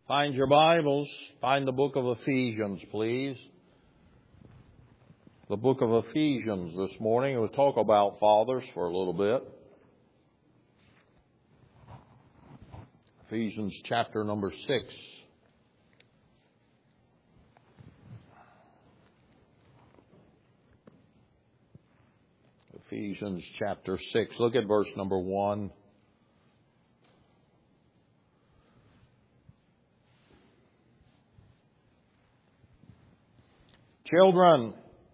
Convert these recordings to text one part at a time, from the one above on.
Find your Bibles. Find the book of Ephesians, please. The book of Ephesians this morning. We'll talk about fathers for a little bit. Ephesians chapter number 6. Ephesians chapter 6. Look at verse number 1. Children,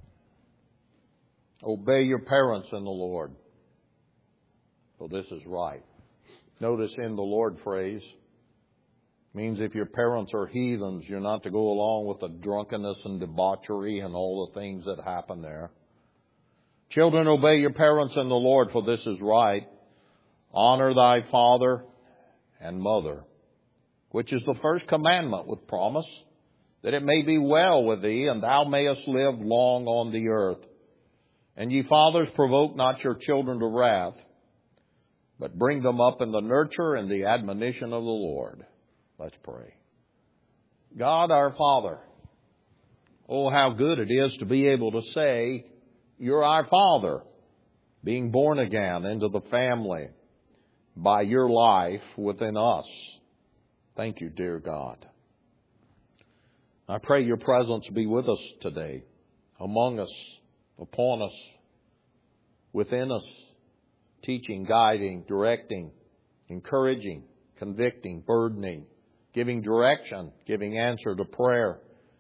obey your parents in the Lord. So this is right. Notice in the Lord phrase means if your parents are heathens, you're not to go along with the drunkenness and debauchery and all the things that happen there. Children, obey your parents in the Lord, for this is right. Honor thy father and mother, which is the first commandment with promise, that it may be well with thee, and thou mayest live long on the earth. And ye fathers, provoke not your children to wrath, but bring them up in the nurture and the admonition of the Lord. Let's pray. God our Father, oh, how good it is to be able to say, you're our Father, being born again into the family by your life within us. Thank you, dear God. I pray your presence be with us today, among us, upon us, within us, teaching, guiding, directing, encouraging, convicting, burdening, giving direction, giving answer to prayer.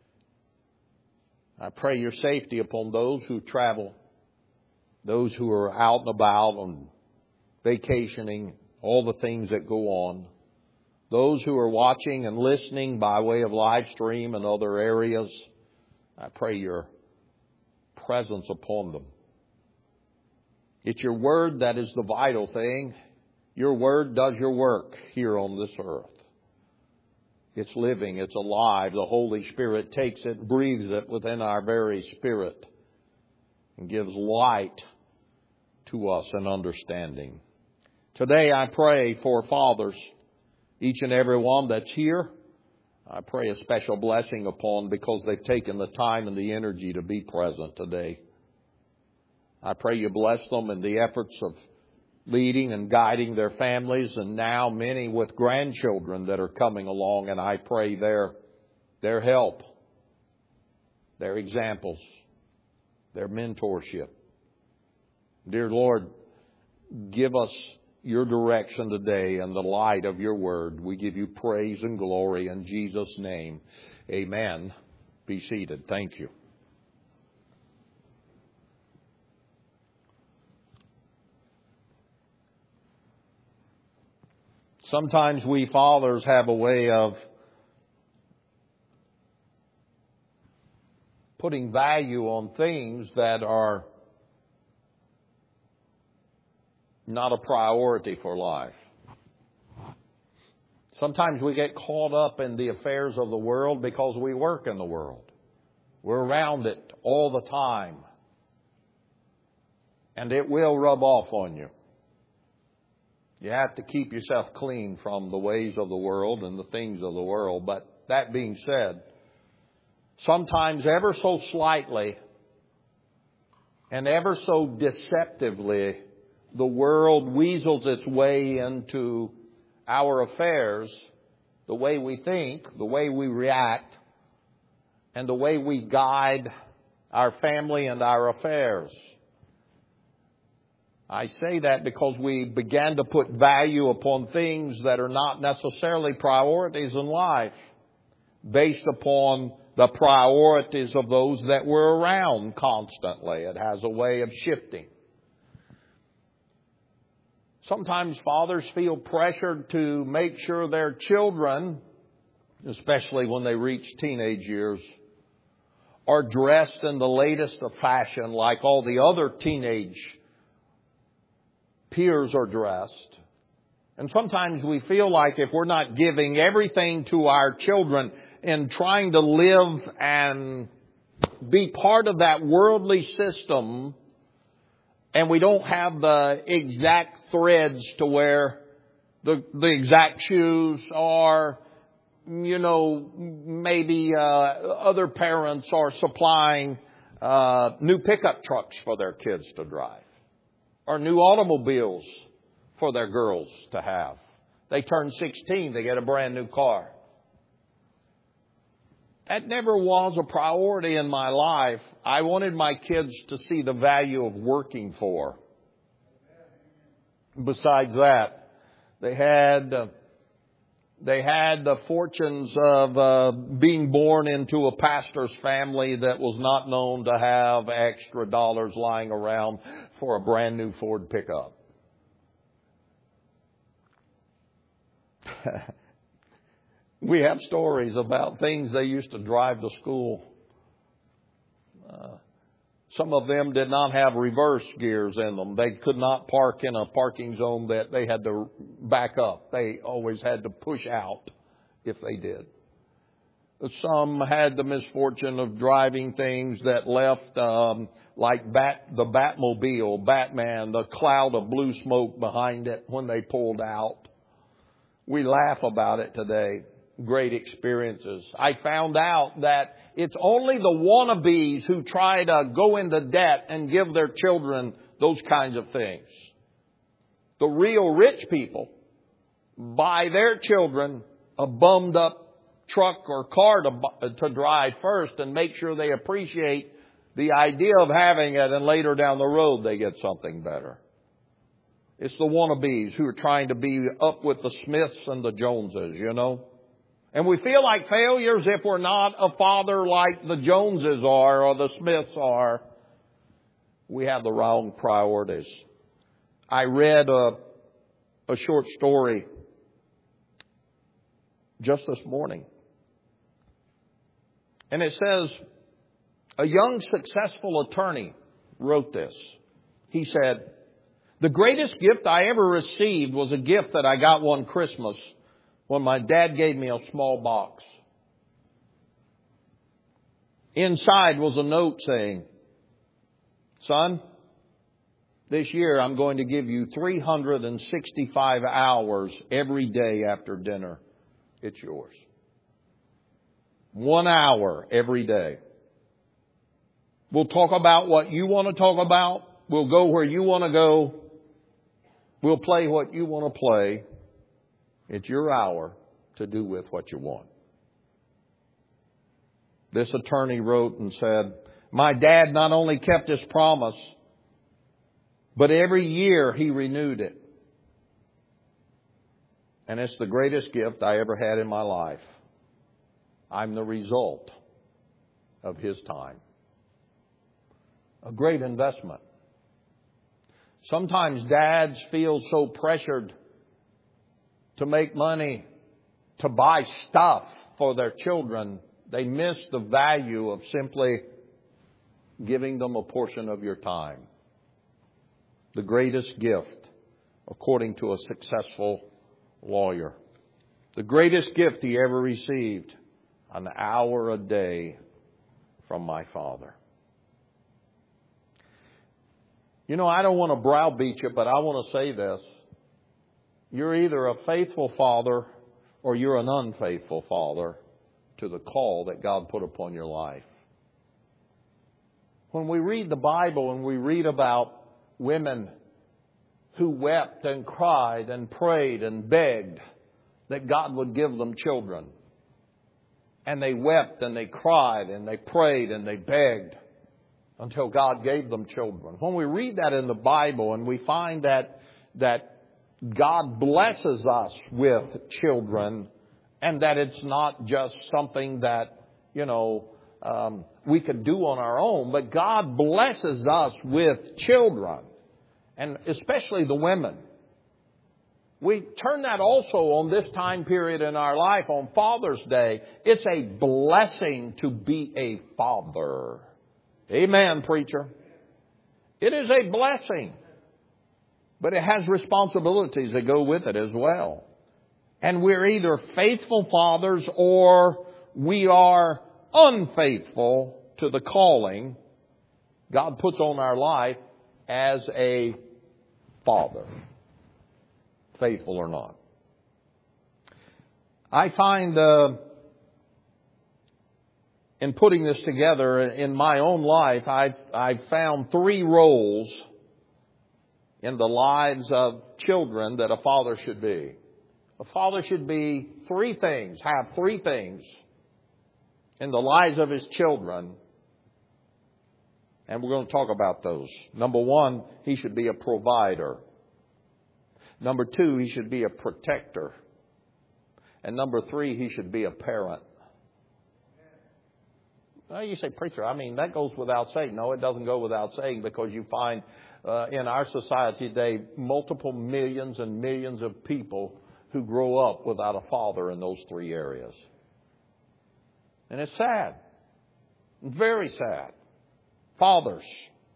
I pray your safety upon those who travel, those who are out and about on vacationing, all the things that go on. Those who are watching and listening by way of live stream and other areas, I pray your presence upon them. It's your word that is the vital thing. Your word does your work here on this earth. It's living, it's alive. The Holy Spirit takes it and breathes it within our very spirit and gives light to us and understanding. Today I pray for fathers. Each and every one that's here, I pray a special blessing upon because they've taken the time and the energy to be present today. I pray you bless them in the efforts of leading and guiding their families, and now many with grandchildren that are coming along, and I pray their help, their examples, their mentorship. Dear Lord, give us your direction today and the light of your word. We give you praise and glory in Jesus' name. Amen. Be seated. Thank you. Sometimes we fathers have a way of putting value on things that are not a priority for life. Sometimes we get caught up in the affairs of the world because we work in the world. We're around it all the time. And it will rub off on you. You have to keep yourself clean from the ways of the world and the things of the world. But that being said, sometimes ever so slightly and ever so deceptively, the world weasels its way into our affairs, the way we think, the way we react, and the way we guide our family and our affairs. I say that because we began to put value upon things that are not necessarily priorities in life, based upon the priorities of those that we're around constantly. It has a way of shifting. Sometimes fathers feel pressured to make sure their children, especially when they reach teenage years, are dressed in the latest of fashion like all the other teenage peers are dressed. And sometimes we feel like if we're not giving everything to our children in trying to live and be part of that worldly system, and we don't have the exact threads to wear the exact shoes or maybe other parents are supplying new pickup trucks for their kids to drive, or new automobiles for their girls to have. They turn 16, they get a brand new car. That never was a priority in my life. I wanted my kids to see the value of working for. Besides that, they had the fortunes of being born into a pastor's family that was not known to have extra dollars lying around for a brand new Ford pickup. We have stories about things they used to drive to school. Some of them did not have reverse gears in them. They could not park in a parking zone that they had to back up. They always had to push out if they did. Some had the misfortune of driving things that left like the Batmobile, Batman, the cloud of blue smoke behind it when they pulled out. We laugh about it today. Great experiences. I found out that it's only the wannabes who try to go into debt and give their children those kinds of things. The real rich people buy their children a bummed up truck or car to drive first and make sure they appreciate the idea of having it, and later down the road they get something better. It's the wannabes who are trying to be up with the Smiths and the Joneses, And we feel like failures if we're not a father like the Joneses are or the Smiths are. We have the wrong priorities. I read a short story just this morning. And it says, a young successful attorney wrote this. He said, "The greatest gift I ever received was a gift that I got one Christmas when my dad gave me a small box. Inside was a note saying, 'Son, this year I'm going to give you 365 hours every day after dinner. It's yours. 1 hour every day. We'll talk about what you want to talk about. We'll go where you want to go. We'll play what you want to play. It's your hour to do with what you want.'" This attorney wrote and said, "My dad not only kept his promise, but every year he renewed it. And it's the greatest gift I ever had in my life. I'm the result of his time." A great investment. Sometimes dads feel so pressured to make money, to buy stuff for their children, they miss the value of simply giving them a portion of your time. The greatest gift, according to a successful lawyer. The greatest gift he ever received, an hour a day from my Father. I don't want to browbeat you, but I want to say this. You're either a faithful father or you're an unfaithful father to the call that God put upon your life. When we read the Bible and we read about women who wept and cried and prayed and begged that God would give them children, and they wept and they cried and they prayed and they begged until God gave them children. When we read that in the Bible and we find that God blesses us with children, and that it's not just something that, we could do on our own, but God blesses us with children, and especially the women. We turn that also on this time period in our life, on Father's Day. It's a blessing to be a father. Amen, preacher. It is a blessing. But it has responsibilities that go with it as well. And we're either faithful fathers or we are unfaithful to the calling God puts on our life as a father. Faithful or not. I find in putting this together in my own life, I've found three roles in the lives of children that a father should be. A father should be have three things in the lives of his children. And we're going to talk about those. Number one, he should be a provider. Number two, he should be a protector. And number three, he should be a parent. Well, you say, preacher, that goes without saying. No, it doesn't go without saying, because you find in our society today multiple millions and millions of people who grow up without a father in those three areas. And it's sad. Very sad. Fathers.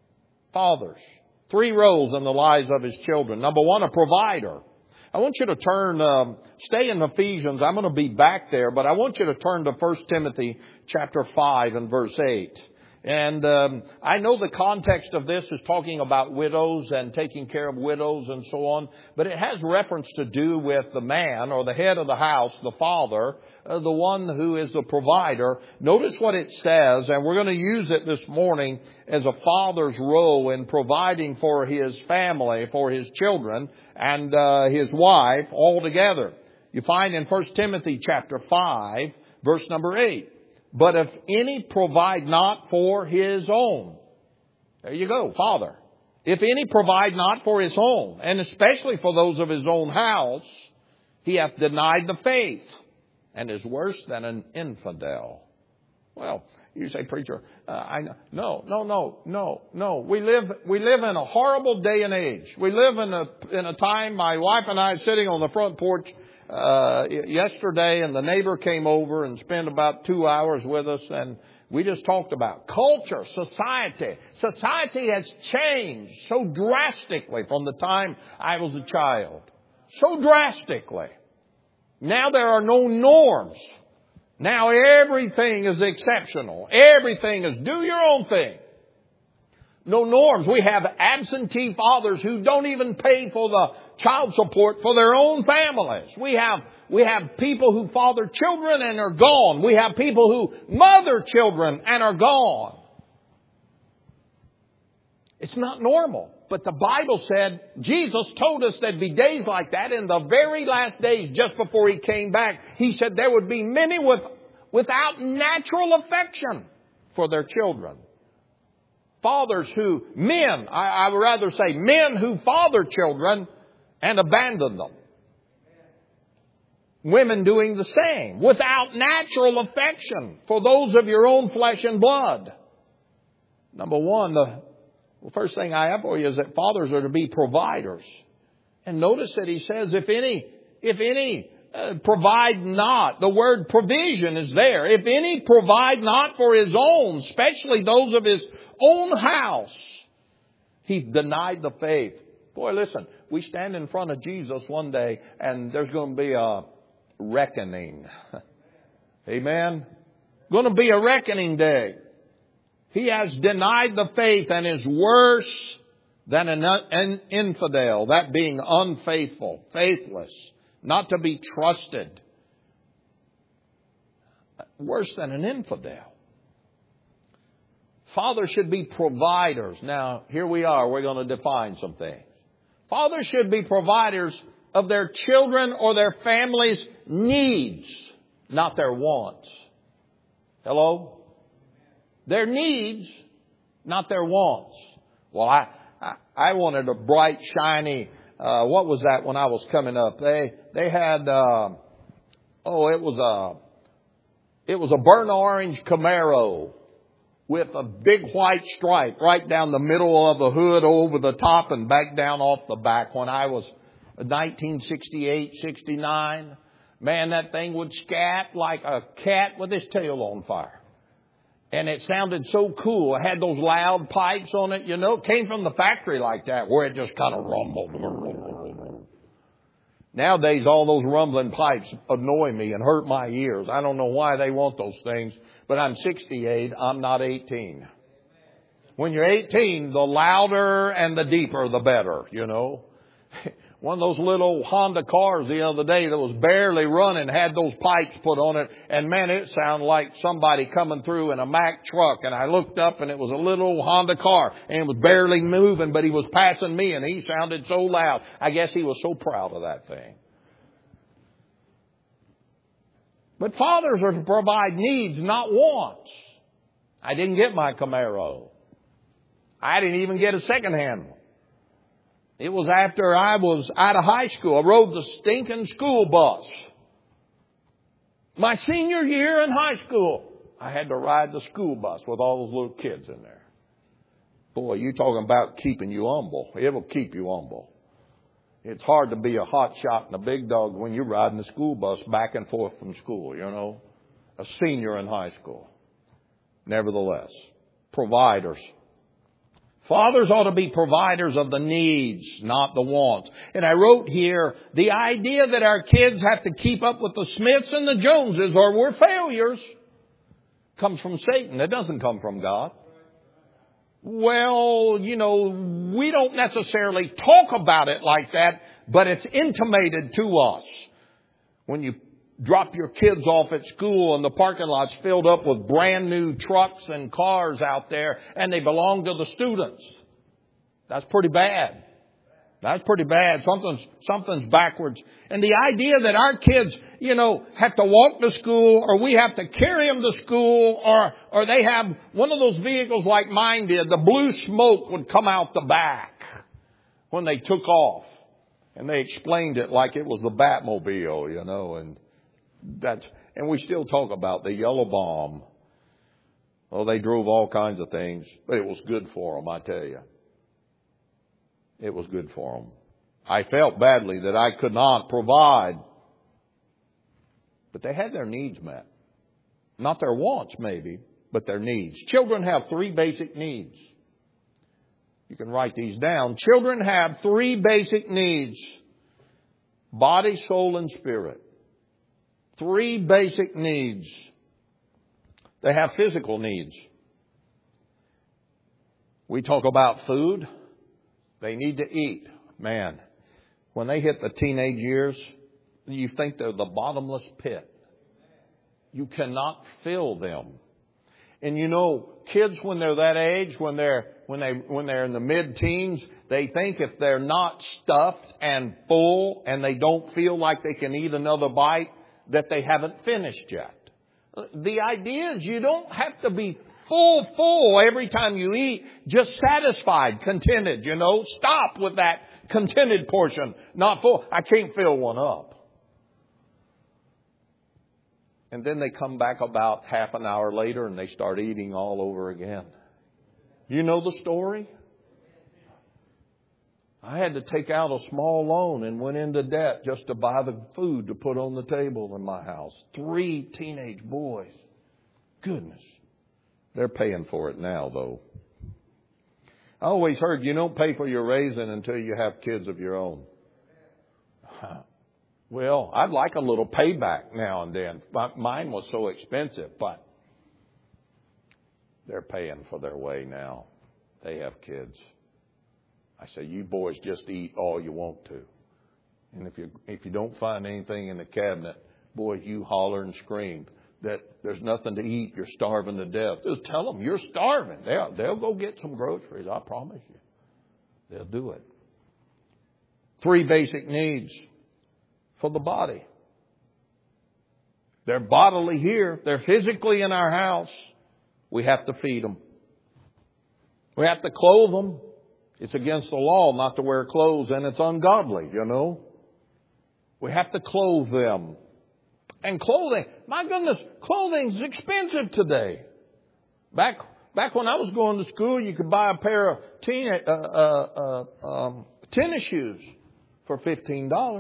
Three roles in the lives of his children. Number one, a provider. I want you to turn, stay in Ephesians. I'm going to be back there, but I want you to turn to 1 Timothy chapter 5 and verse 8. And I know the context of this is talking about widows and taking care of widows and so on, but it has reference to do with the man or the head of the house, the father, the one who is the provider. Notice what it says, and we're going to use it this morning as a father's role in providing for his family, for his children, and his wife all together. You find in 1 Timothy chapter 5, verse number 8. But if any provide not for his own. There you go, father. If any provide not for his own, and especially for those of his own house, he hath denied the faith, and is worse than an infidel. Well, you say, preacher, I know. No. We live in a horrible day and age. We live in a time. My wife and I are sitting on the front porch yesterday, and the neighbor came over and spent about 2 hours with us, and we just talked about culture, society. Society has changed so drastically from the time I was a child. So drastically. Now there are no norms. Now everything is exceptional. Everything is do your own thing. No norms. We have absentee fathers who don't even pay for the child support for their own families. We have people who father children and are gone. We have people who mother children and are gone. It's not normal. But the Bible said, Jesus told us there'd be days like that in the very last days just before He came back. He said there would be many without natural affection for their children. Fathers I would rather say men who father children and abandon them. Women doing the same without natural affection for those of your own flesh and blood. Number one, the first thing I have for you is that fathers are to be providers. And notice that he says, if any provide not, the word provision is there. If any provide not for his own, especially those of his own house, he denied the faith. Boy, listen, we stand in front of Jesus one day and there's going to be a reckoning. Amen. Going to be a reckoning day. He has denied the faith and is worse than an infidel, that being unfaithful, faithless, not to be trusted. Worse than an infidel. Fathers should be providers. Now, here we are. We're going to define some things. Fathers should be providers of their children or their family's needs, not their wants. Hello? Their needs, not their wants. Well, I wanted a bright, shiny, what was that when I was coming up? They had, it was a burnt orange Camaro with a big white stripe right down the middle of the hood, over the top and back down off the back. When I was 1968, 69, man, that thing would scat like a cat with his tail on fire. And it sounded so cool. It had those loud pipes on it, you know. It came from the factory like that, where it just kind of rumbled. Nowadays, all those rumbling pipes annoy me and hurt my ears. I don't know why they want those things. But I'm 68. I'm not 18. When you're 18, the louder and the deeper, the better, you know. one of those little Honda cars the other day that was barely running, had those pipes put on it, and man, it sounded like somebody coming through in a Mack truck. And I looked up and it was a little Honda car, and it was barely moving, but he was passing me and he sounded so loud. I guess he was so proud of that thing. But fathers are to provide needs, not wants. I didn't get my Camaro. I didn't even get a second-hand one. It was after I was out of high school. I rode the stinking school bus. My senior year in high school, I had to ride the school bus with all those little kids in there. Boy, you talking about keeping you humble. It will keep you humble. It's hard to be a hot shot and a big dog when you're riding the school bus back and forth from school, you know. A senior in high school. Nevertheless, providers. Fathers ought to be providers of the needs, not the wants. And I wrote here, the idea that our kids have to keep up with the Smiths and the Joneses or we're failures comes from Satan. It doesn't come from God. Well, you know, we don't necessarily talk about it like that, but it's intimated to us. When you drop your kids off at school and the parking lot's filled up with brand new trucks and cars out there and they belong to the students. That's pretty bad. That's pretty bad. Something's backwards. And the idea that our kids, you know, have to walk to school or we have to carry them to school or they have one of those vehicles like mine did. The blue smoke would come out the back when they took off. And they explained it like it was the Batmobile, you know, and we still talk about the yellow bomb. Oh, they drove all kinds of things, but it was good for them, I tell you. It was good for them. I felt badly that I could not provide. But they had their needs met. Not their wants, maybe, but their needs. Children have 3 basic needs. You can write these down. Children have 3 basic needs. Body, soul, and spirit. 3 basic needs. They have physical needs. We talk about food. They need to eat. Man, when they hit the teenage years, you think they're the bottomless pit. You cannot fill them. And you know, kids when they're that age, when they're in the mid-teens, they think if they're not stuffed and full and they don't feel like they can eat another bite, that they haven't finished yet. The idea is you don't have to be full every time you eat, just satisfied, contented, you know. Stop with that contented portion, not full. I can't fill one up. And then they come back about half an hour later and they start eating all over again. You know the story? I had to take out a small loan and went into debt just to buy the food to put on the table in my house. 3 teenage boys. Goodness. They're paying for it now, though. I always heard you don't pay for your raising until you have kids of your own. Well, I'd like a little payback now and then. Mine was so expensive, but they're paying for their way now. They have kids. I say, you boys just eat all you want to. And if you don't find anything in the cabinet, boy, you holler and scream that there's nothing to eat. You're starving to death. Just tell them you're starving. They'll go get some groceries. I promise you. They'll do it. 3 basic needs for the body. They're bodily here. They're physically in our house. We have to feed them. We have to clothe them. It's against the law not to wear clothes, and it's ungodly, you know. We have to clothe them. And clothing, my goodness, clothing's expensive today. Back when I was going to school, you could buy a pair of tennis shoes for $15.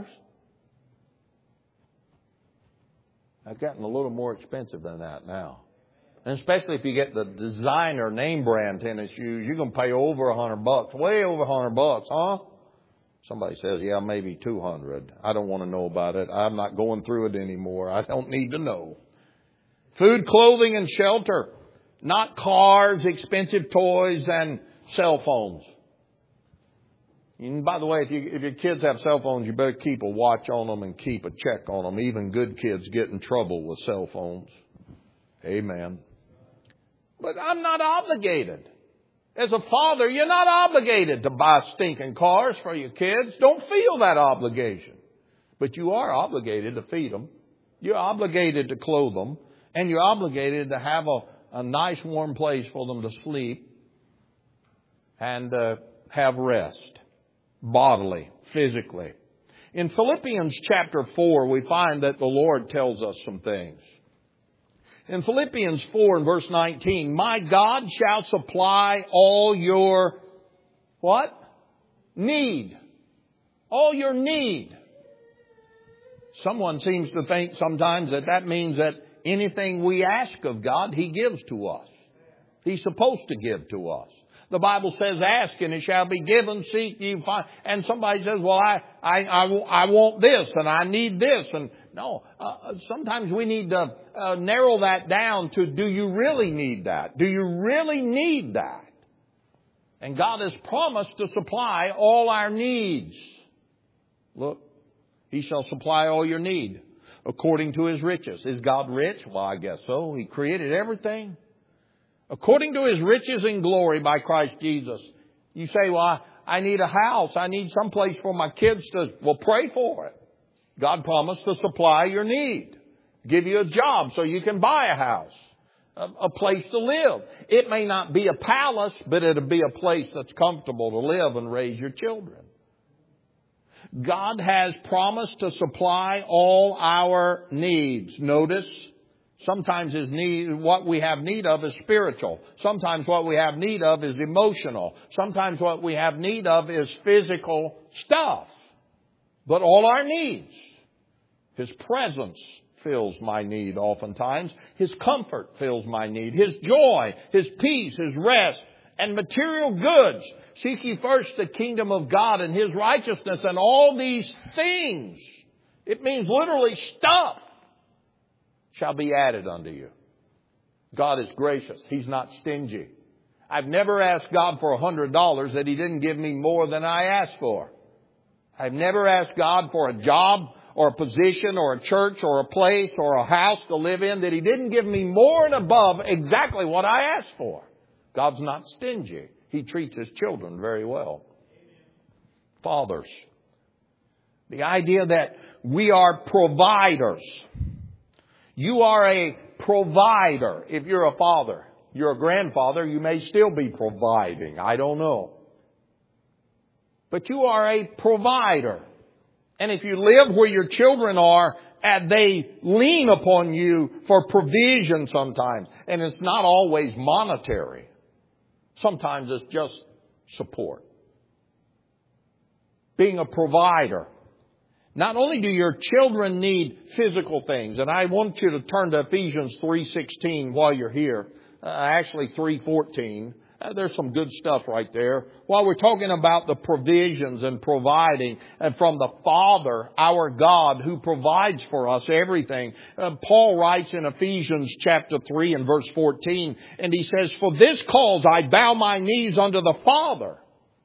I've gotten a little more expensive than that now. And especially if you get the designer name brand tennis shoes, you're going to pay over $100, way over $100, huh? Somebody says, yeah, maybe 200. I don't want to know about it. I'm not going through it anymore. I don't need to know. Food, clothing, and shelter. Not cars, expensive toys, and cell phones. And by the way, if your kids have cell phones, you better keep a watch on them and keep a check on them. Even good kids get in trouble with cell phones. Amen. But I'm not obligated. As a father, you're not obligated to buy stinking cars for your kids. Don't feel that obligation. But you are obligated to feed them. You're obligated to clothe them. And you're obligated to have a nice warm place for them to sleep and have rest, bodily, physically. In Philippians chapter 4, we find that the Lord tells us some things. In Philippians 4 and verse 19, my God shall supply all your, what? Need. All your need. Someone seems to think sometimes that means that anything we ask of God, He gives to us. He's supposed to give to us. The Bible says, ask and it shall be given, seek ye find. And somebody says, well, I want this and I need this. And no, sometimes we need to narrow that down to, do you really need that? Do you really need that? And God has promised to supply all our needs. Look, He shall supply all your need according to His riches. Is God rich? Well, I guess so. He created everything. According to His riches in glory by Christ Jesus. You say, well, I need a house. I need some place for my kids to, well, pray for it. God promised to supply your need. Give you a job so you can buy a house. A place to live. It may not be a palace, but it'll be a place that's comfortable to live and raise your children. God has promised to supply all our needs. Notice, sometimes what we have need of is spiritual. Sometimes what we have need of is emotional. Sometimes what we have need of is physical stuff. But all our needs. His presence fills my need oftentimes. His comfort fills my need. His joy, His peace, His rest, and material goods. Seek ye first the kingdom of God and His righteousness, and all these things, it means literally stuff, shall be added unto you. God is gracious. He's not stingy. I've never asked God for $100 that He didn't give me more than I asked for. I've never asked God for a job or a position or a church or a place or a house to live in that He didn't give me more and above exactly what I asked for. God's not stingy. He treats His children very well. Fathers. The idea that we are providers. You are a provider. If you're a father, you're a grandfather, you may still be providing. I don't know. But you are a provider. And if you live where your children are, and they lean upon you for provision sometimes. And it's not always monetary. Sometimes it's just support. Being a provider. Not only do your children need physical things, and I want you to turn to Ephesians 3:16 while you're here. Actually 3:14. There's some good stuff right there. While we're talking about the provisions and providing and from the Father, our God, who provides for us everything. Paul writes in Ephesians chapter 3 and verse 14, and he says, for this cause I bow my knees unto the Father.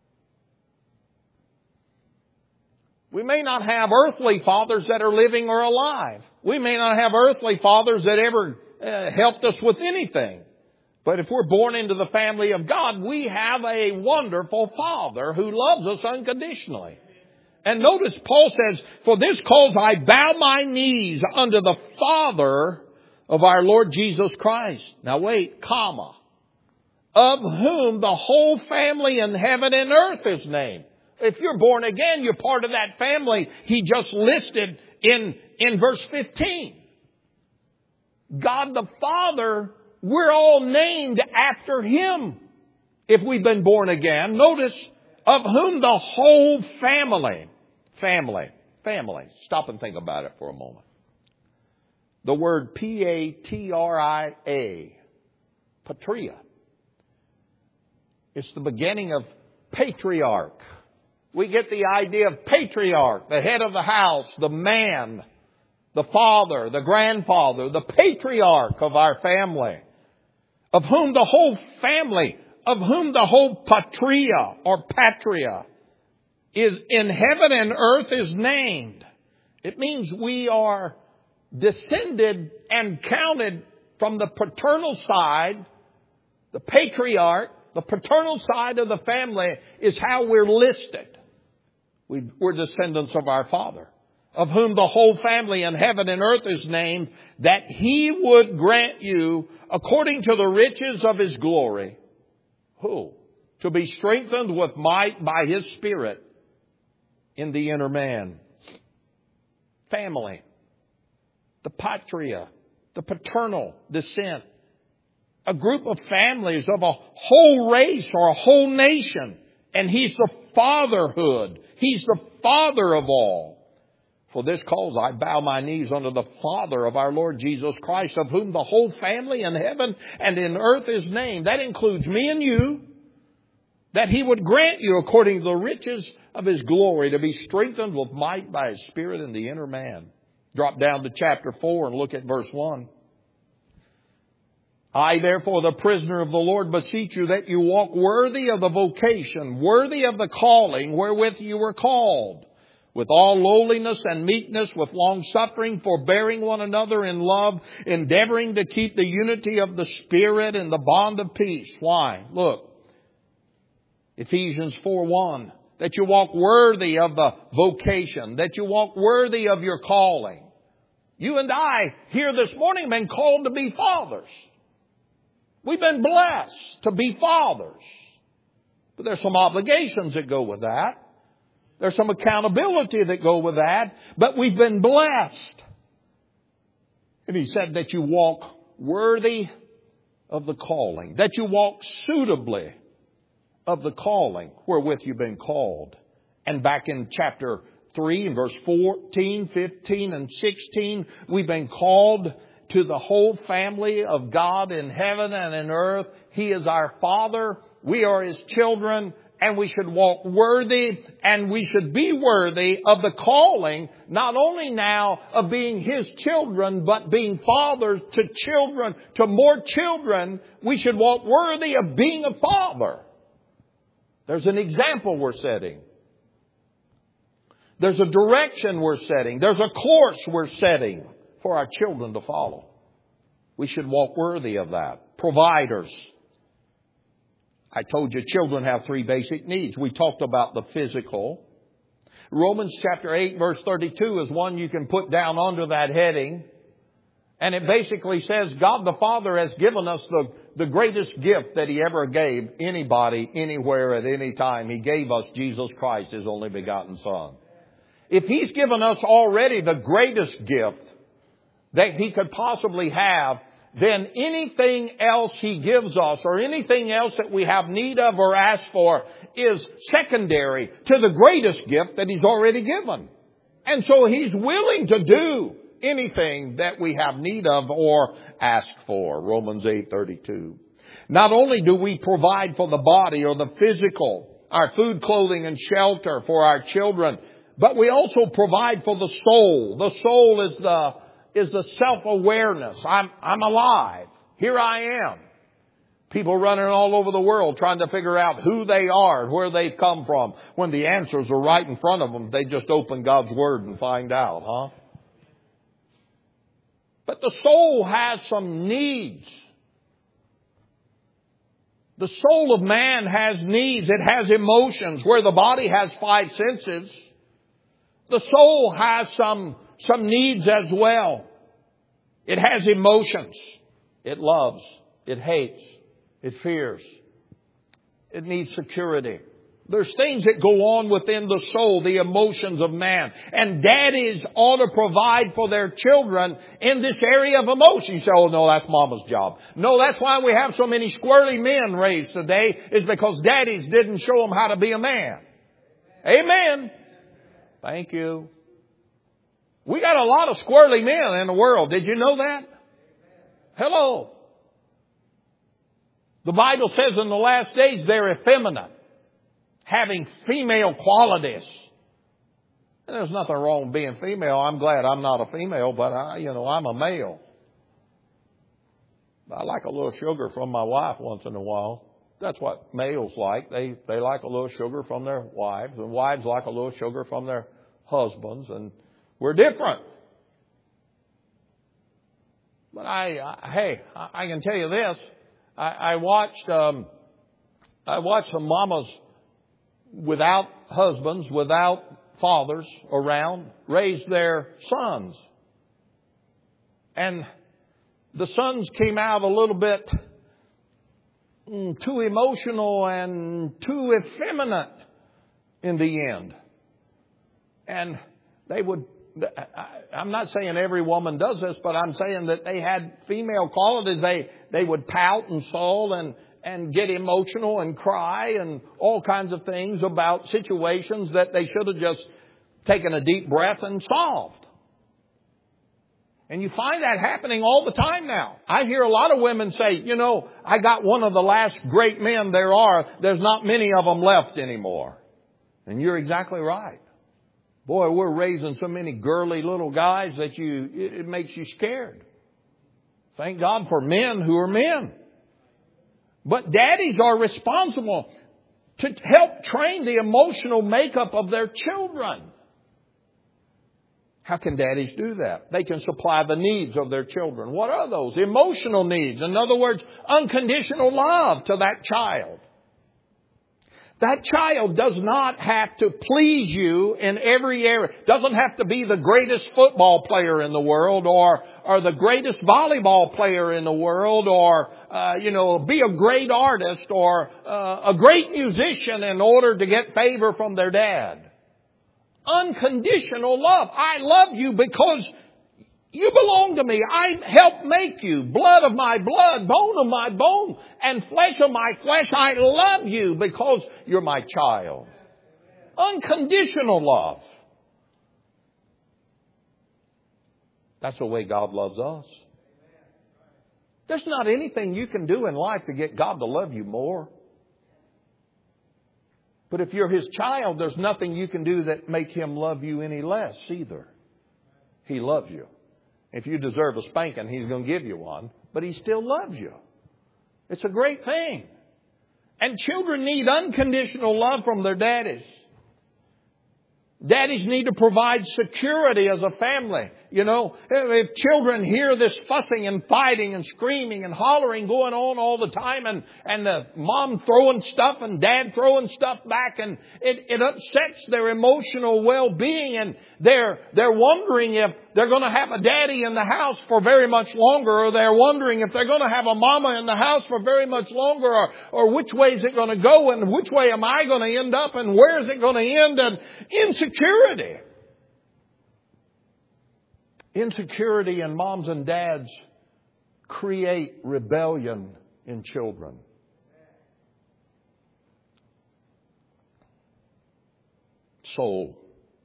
We may not have earthly fathers that are living or alive. We may not have earthly fathers that ever helped us with anything. But if we're born into the family of God, we have a wonderful Father who loves us unconditionally. And notice Paul says, for this cause I bow my knees unto the Father of our Lord Jesus Christ. Now wait, comma. Of whom the whole family in heaven and earth is named. If you're born again, you're part of that family He just listed in verse 15. God the Father, we're all named after Him if we've been born again. Notice, of whom the whole family. Stop and think about it for a moment. The word P-A-T-R-I-A, patria. It's the beginning of patriarch. We get the idea of patriarch, the head of the house, the man, the father, the grandfather, the patriarch of our family. Of whom the whole family, of whom the whole patria or patria is in heaven and earth is named. It means we are descended and counted from the paternal side, the patriarch, the paternal side of the family is how we're listed. We're descendants of our Father, of whom the whole family in heaven and earth is named, that He would grant you, according to the riches of His glory, who? To be strengthened with might by His Spirit in the inner man. Family. The patria. The paternal descent. A group of families of a whole race or a whole nation. And He's the fatherhood. He's the Father of all. For this cause I bow my knees unto the Father of our Lord Jesus Christ, of whom the whole family in heaven and in earth is named. That includes me and you. That He would grant you, according to the riches of His glory, to be strengthened with might by His Spirit in the inner man. Drop down to chapter 4 and look at verse 1. I, therefore, the prisoner of the Lord, beseech you that you walk worthy of the vocation, worthy of the calling wherewith you were called, with all lowliness and meekness, with long suffering, forbearing one another in love, endeavoring to keep the unity of the Spirit in the bond of peace. Why? Look. Ephesians 4:1. That you walk worthy of the vocation. That you walk worthy of your calling. You and I here this morning have been called to be fathers. We've been blessed to be fathers. But there's some obligations that go with that. There's some accountability that go with that. But we've been blessed. And he said that you walk worthy of the calling. That you walk suitably of the calling wherewith you've been called. And back in chapter 3 and verse 14, 15 and 16, we've been called to the whole family of God in heaven and in earth. He is our Father. We are His children. And we should walk worthy, and we should be worthy of the calling, not only now of being His children, but being fathers to children, to more children. We should walk worthy of being a father. There's an example we're setting. There's a direction we're setting. There's a course we're setting for our children to follow. We should walk worthy of that. Providers. I told you children have 3 basic needs. We talked about the physical. Romans chapter 8 verse 32 is one you can put down under that heading. And it basically says God the Father has given us the greatest gift that He ever gave anybody, anywhere, at any time. He gave us Jesus Christ, His only begotten Son. If He's given us already the greatest gift that He could possibly have, then anything else He gives us or anything else that we have need of or ask for is secondary to the greatest gift that He's already given. And so He's willing to do anything that we have need of or ask for. Romans 8:32. Not only do we provide for the body or the physical, our food, clothing, and shelter for our children, but we also provide for the soul. The soul is the self-awareness. I'm alive. Here I am. People running all over the world trying to figure out who they are and where they've come from. When the answers are right in front of them, they just open God's Word and find out, huh? But the soul has some needs. The soul of man has needs. It has emotions. Where the body has 5 senses, the soul has some needs as well. It has emotions. It loves. It hates. It fears. It needs security. There's things that go on within the soul, the emotions of man. And daddies ought to provide for their children in this area of emotion. You say, oh no, that's mama's job. No, that's why we have so many squirrely men raised today, is because daddies didn't show them how to be a man. Amen. Thank you. We got a lot of squirrely men in the world. Did you know that? Hello. The Bible says in the last days they're effeminate, having female qualities. And there's nothing wrong with being female. I'm glad I'm not a female, but I'm a male. I like a little sugar from my wife once in a while. That's what males like. They like a little sugar from their wives, and wives like a little sugar from their husbands, and we're different. But I can tell you this. I watched some mamas without husbands, without fathers around, raise their sons. And the sons came out a little bit too emotional and too effeminate in the end. And they would, I'm not saying every woman does this, but I'm saying that they had female qualities. They would pout and sulk and get emotional and cry and all kinds of things about situations that they should have just taken a deep breath and solved. And you find that happening all the time now. I hear a lot of women say, I got one of the last great men there are. There's not many of them left anymore. And you're exactly right. Boy, we're raising so many girly little guys that it makes you scared. Thank God for men who are men. But daddies are responsible to help train the emotional makeup of their children. How can daddies do that? They can supply the needs of their children. What are those? Emotional needs. In other words, unconditional love to that child. That child does not have to please you in every area. Doesn't have to be the greatest football player in the world or the greatest volleyball player in the world or, be a great artist or a great musician in order to get favor from their dad. Unconditional love. I love you because you belong to me. I helped make you. Blood of my blood, bone of my bone, and flesh of my flesh. I love you because you're my child. Unconditional love. That's the way God loves us. There's not anything you can do in life to get God to love you more. But if you're His child, there's nothing you can do that make Him love you any less either. He loves you. If you deserve a spanking, He's going to give you one. But He still loves you. It's a great thing. And children need unconditional love from their daddies. Daddies need to provide security as a family. If children hear this fussing and fighting and screaming and hollering going on all the time and the mom throwing stuff and dad throwing stuff back and it upsets their emotional well-being and they're wondering if they're going to have a daddy in the house for very much longer or they're wondering if they're going to have a mama in the house for very much longer or which way is it going to go and which way am I going to end up and where is it going to end and insecurity. Insecurity in moms and dads create rebellion in children. So,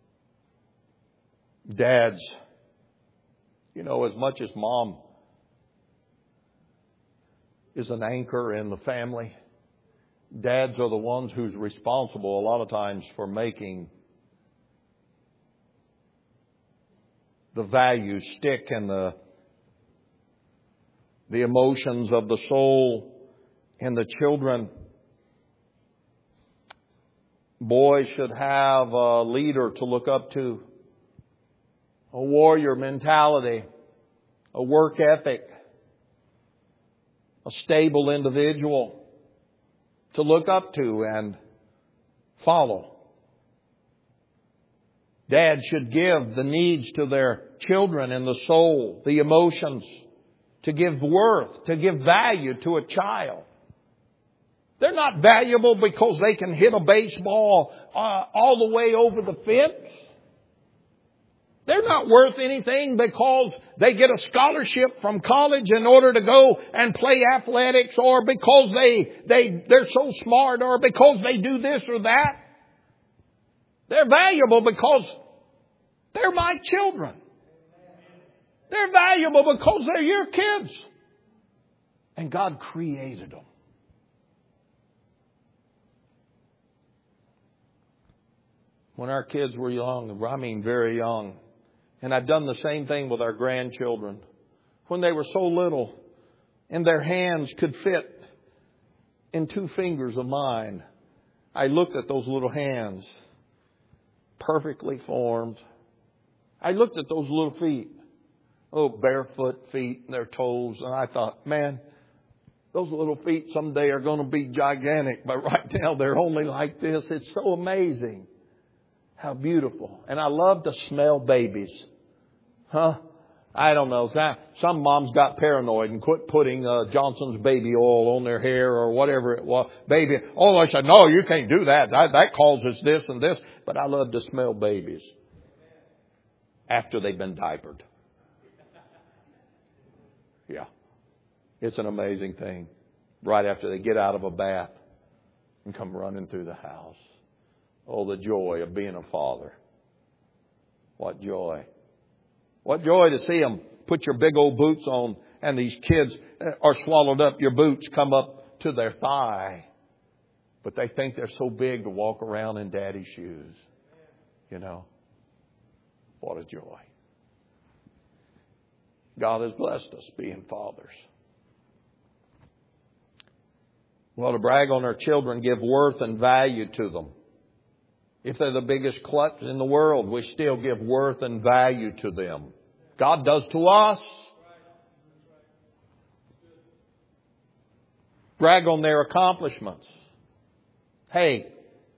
dads, as much as mom is an anchor in the family, dads are the ones who's responsible a lot of times for making the values stick and the emotions of the soul in the children. Boys should have a leader to look up to, a warrior mentality, a work ethic, a stable individual to look up to and follow. Dads should give the needs to their children in the soul, the emotions, to give worth, to give value to a child. They're not valuable because they can hit a baseball all the way over the fence. They're not worth anything because they get a scholarship from college in order to go and play athletics or because they're so smart or because they do this or that. They're valuable because they're my children. They're valuable because they're your kids. And God created them. When our kids were young, very young, and I've done the same thing with our grandchildren. When they were so little and their hands could fit in 2 fingers of mine, I looked at those little hands, perfectly formed. I looked at those little feet, barefoot feet and their toes, and I thought, man, those little feet someday are going to be gigantic, but right now they're only like this. It's so amazing how beautiful. And I love to smell babies. I don't know. Some moms got paranoid and quit putting Johnson's baby oil on their hair or whatever it was. Baby. Oh, I said, no, you can't do that. That causes this and this. But I love to smell babies after they've been diapered. Yeah. It's an amazing thing. Right after they get out of a bath and come running through the house. Oh, the joy of being a father. What joy. What joy to see them put your big old boots on and these kids are swallowed up. Your boots come up to their thigh. But they think they're so big to walk around in daddy's shoes. You know. What a joy. God has blessed us being fathers. Well, to brag on our children, give worth and value to them. If they're the biggest klutz in the world, we still give worth and value to them. God does to us. Brag on their accomplishments. Hey,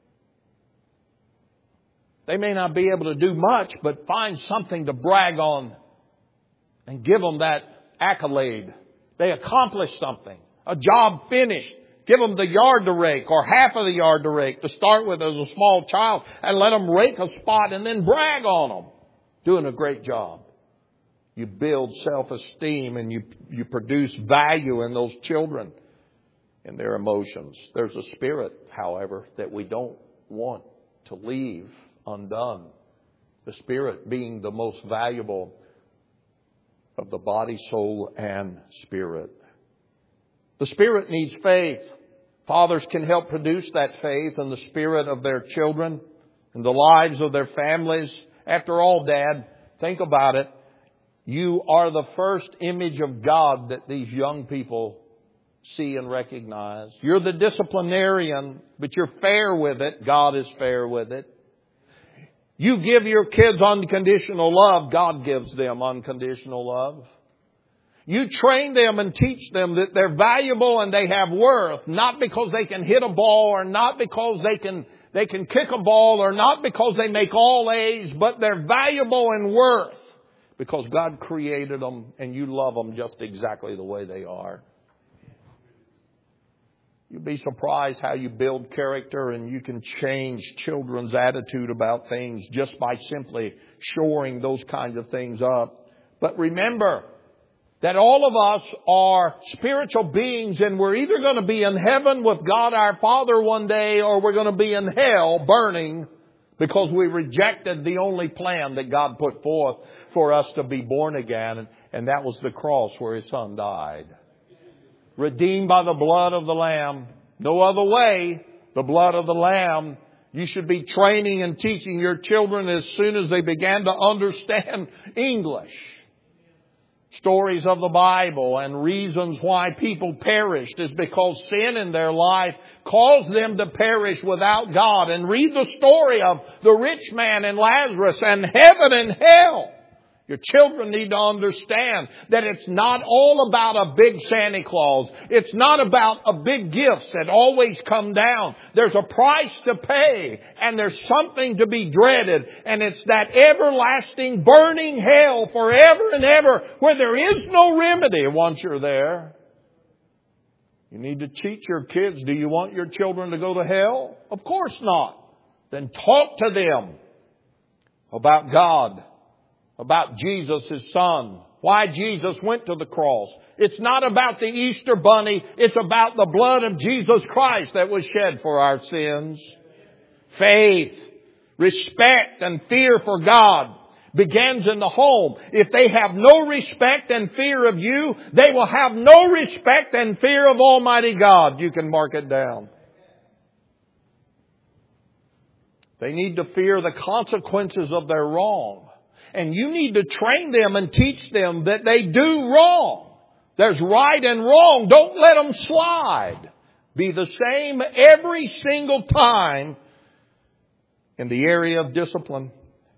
they may not be able to do much, but find something to brag on and give them that accolade. They accomplished something. A job finished. Give them the yard to rake or half of the yard to rake to start with as a small child and let them rake a spot and then brag on them. Doing a great job. You build self-esteem and you produce value in those children and their emotions. There's a spirit, however, that we don't want to leave undone. The spirit being the most valuable of the body, soul, and spirit. The spirit needs faith. Fathers can help produce that faith in the spirit of their children and the lives of their families. After all, Dad, think about it. You are the first image of God that these young people see and recognize. You're the disciplinarian, but you're fair with it. God is fair with it. You give your kids unconditional love. God gives them unconditional love. You train them and teach them that they're valuable and they have worth, not because they can hit a ball or not because they can kick a ball or not because they make all A's, but they're valuable and worth because God created them and you love them just exactly the way they are. You'd be surprised how you build character and you can change children's attitude about things just by simply shoring those kinds of things up. But remember that all of us are spiritual beings and we're either going to be in heaven with God our Father one day or we're going to be in hell burning because we rejected the only plan that God put forth for us to be born again. And that was the cross where His Son died. Redeemed by the blood of the Lamb. No other way, the blood of the Lamb. You should be training and teaching your children as soon as they began to understand English. Stories of the Bible and reasons why people perished is because sin in their life caused them to perish without God. And read the story of the rich man and Lazarus and heaven and hell. Your children need to understand that it's not all about a big Santa Claus. It's not about a big gifts that always come down. There's a price to pay and there's something to be dreaded. And it's that everlasting burning hell forever and ever where there is no remedy once you're there. You need to teach your kids. Do you want your children to go to hell? Of course not. Then talk to them about God. About Jesus, His Son. Why Jesus went to the cross. It's not about the Easter bunny. It's about the blood of Jesus Christ that was shed for our sins. Faith, respect, and fear for God begins in the home. If they have no respect and fear of you, they will have no respect and fear of Almighty God. You can mark it down. They need to fear the consequences of their wrong. And you need to train them and teach them that they do wrong. There's right and wrong. Don't let them slide. be the same every single time in the area of discipline.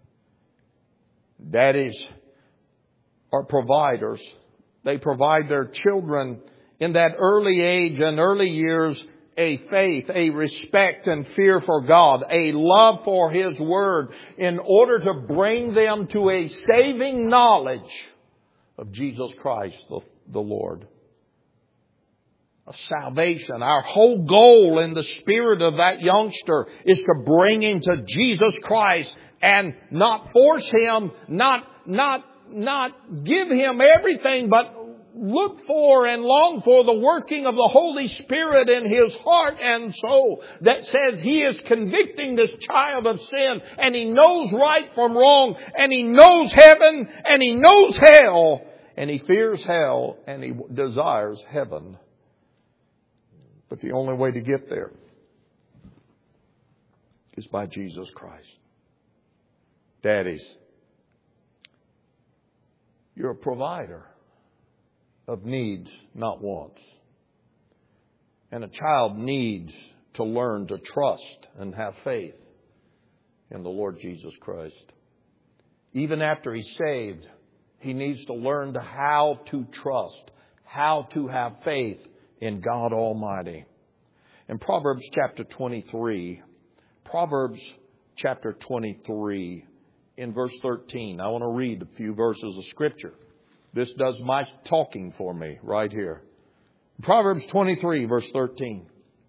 Daddies are providers. They provide their children in that early age and early years a faith, a respect and fear for God, a love for His Word in order to bring them to a saving knowledge of Jesus Christ the Lord. Of salvation. Our whole goal in the spirit of that youngster is to bring him to Jesus Christ and not force him, not give him everything, but look for and long for the working of the Holy Spirit in his heart and soul that says he is convicting this child of sin and he knows right from wrong and he knows heaven and he knows hell and he fears hell and he desires heaven. But the only way to get there is by Jesus Christ. Daddies, you're a provider of needs, not wants. And a child needs to learn to trust and have faith in the Lord Jesus Christ. Even after he's saved, he needs to learn how to trust, how to have faith in God Almighty. In Proverbs chapter 23, in verse 13, I want to read a few verses of Scripture. This does my talking for me right here. Proverbs 23, verse 13.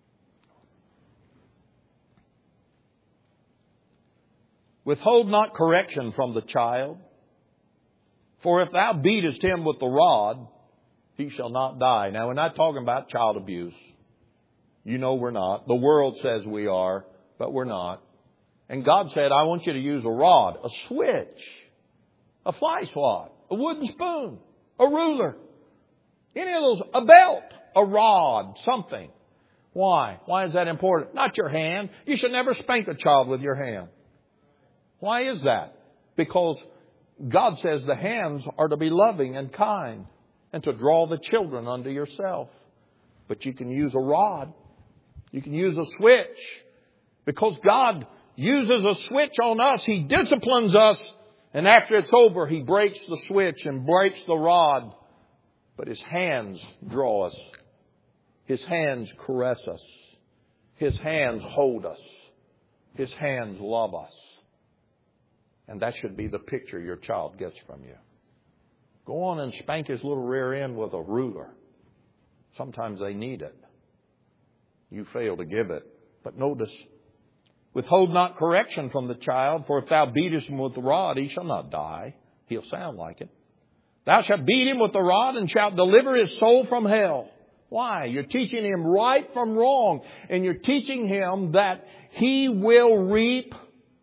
Withhold not correction from the child, for if thou beatest him with the rod, he shall not die. Now, we're not talking about child abuse. You know we're not. The world says we are, but we're not. And God said, I want you to use a rod, a switch, a fly swat, a wooden spoon, a ruler, any of those, a belt, a rod, something. Why? Why is that important? Not your hand. You should never spank a child with your hand. Why is that? Because God says the hands are to be loving and kind and to draw the children unto yourself. But you can use a rod. You can use a switch. Because God uses a switch on us. He disciplines us. And after it's over, He breaks the switch and breaks the rod. But His hands draw us. His hands caress us. His hands hold us. His hands love us. And that should be the picture your child gets from you. Go on and spank his little rear end with a ruler. Sometimes they need it. You fail to give it. But notice, withhold not correction from the child, for if thou beatest him with the rod, he shall not die. He'll sound like it. Thou shalt beat him with the rod and shalt deliver his soul from hell. Why? You're teaching him right from wrong. And you're teaching him that he will reap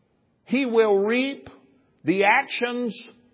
the actions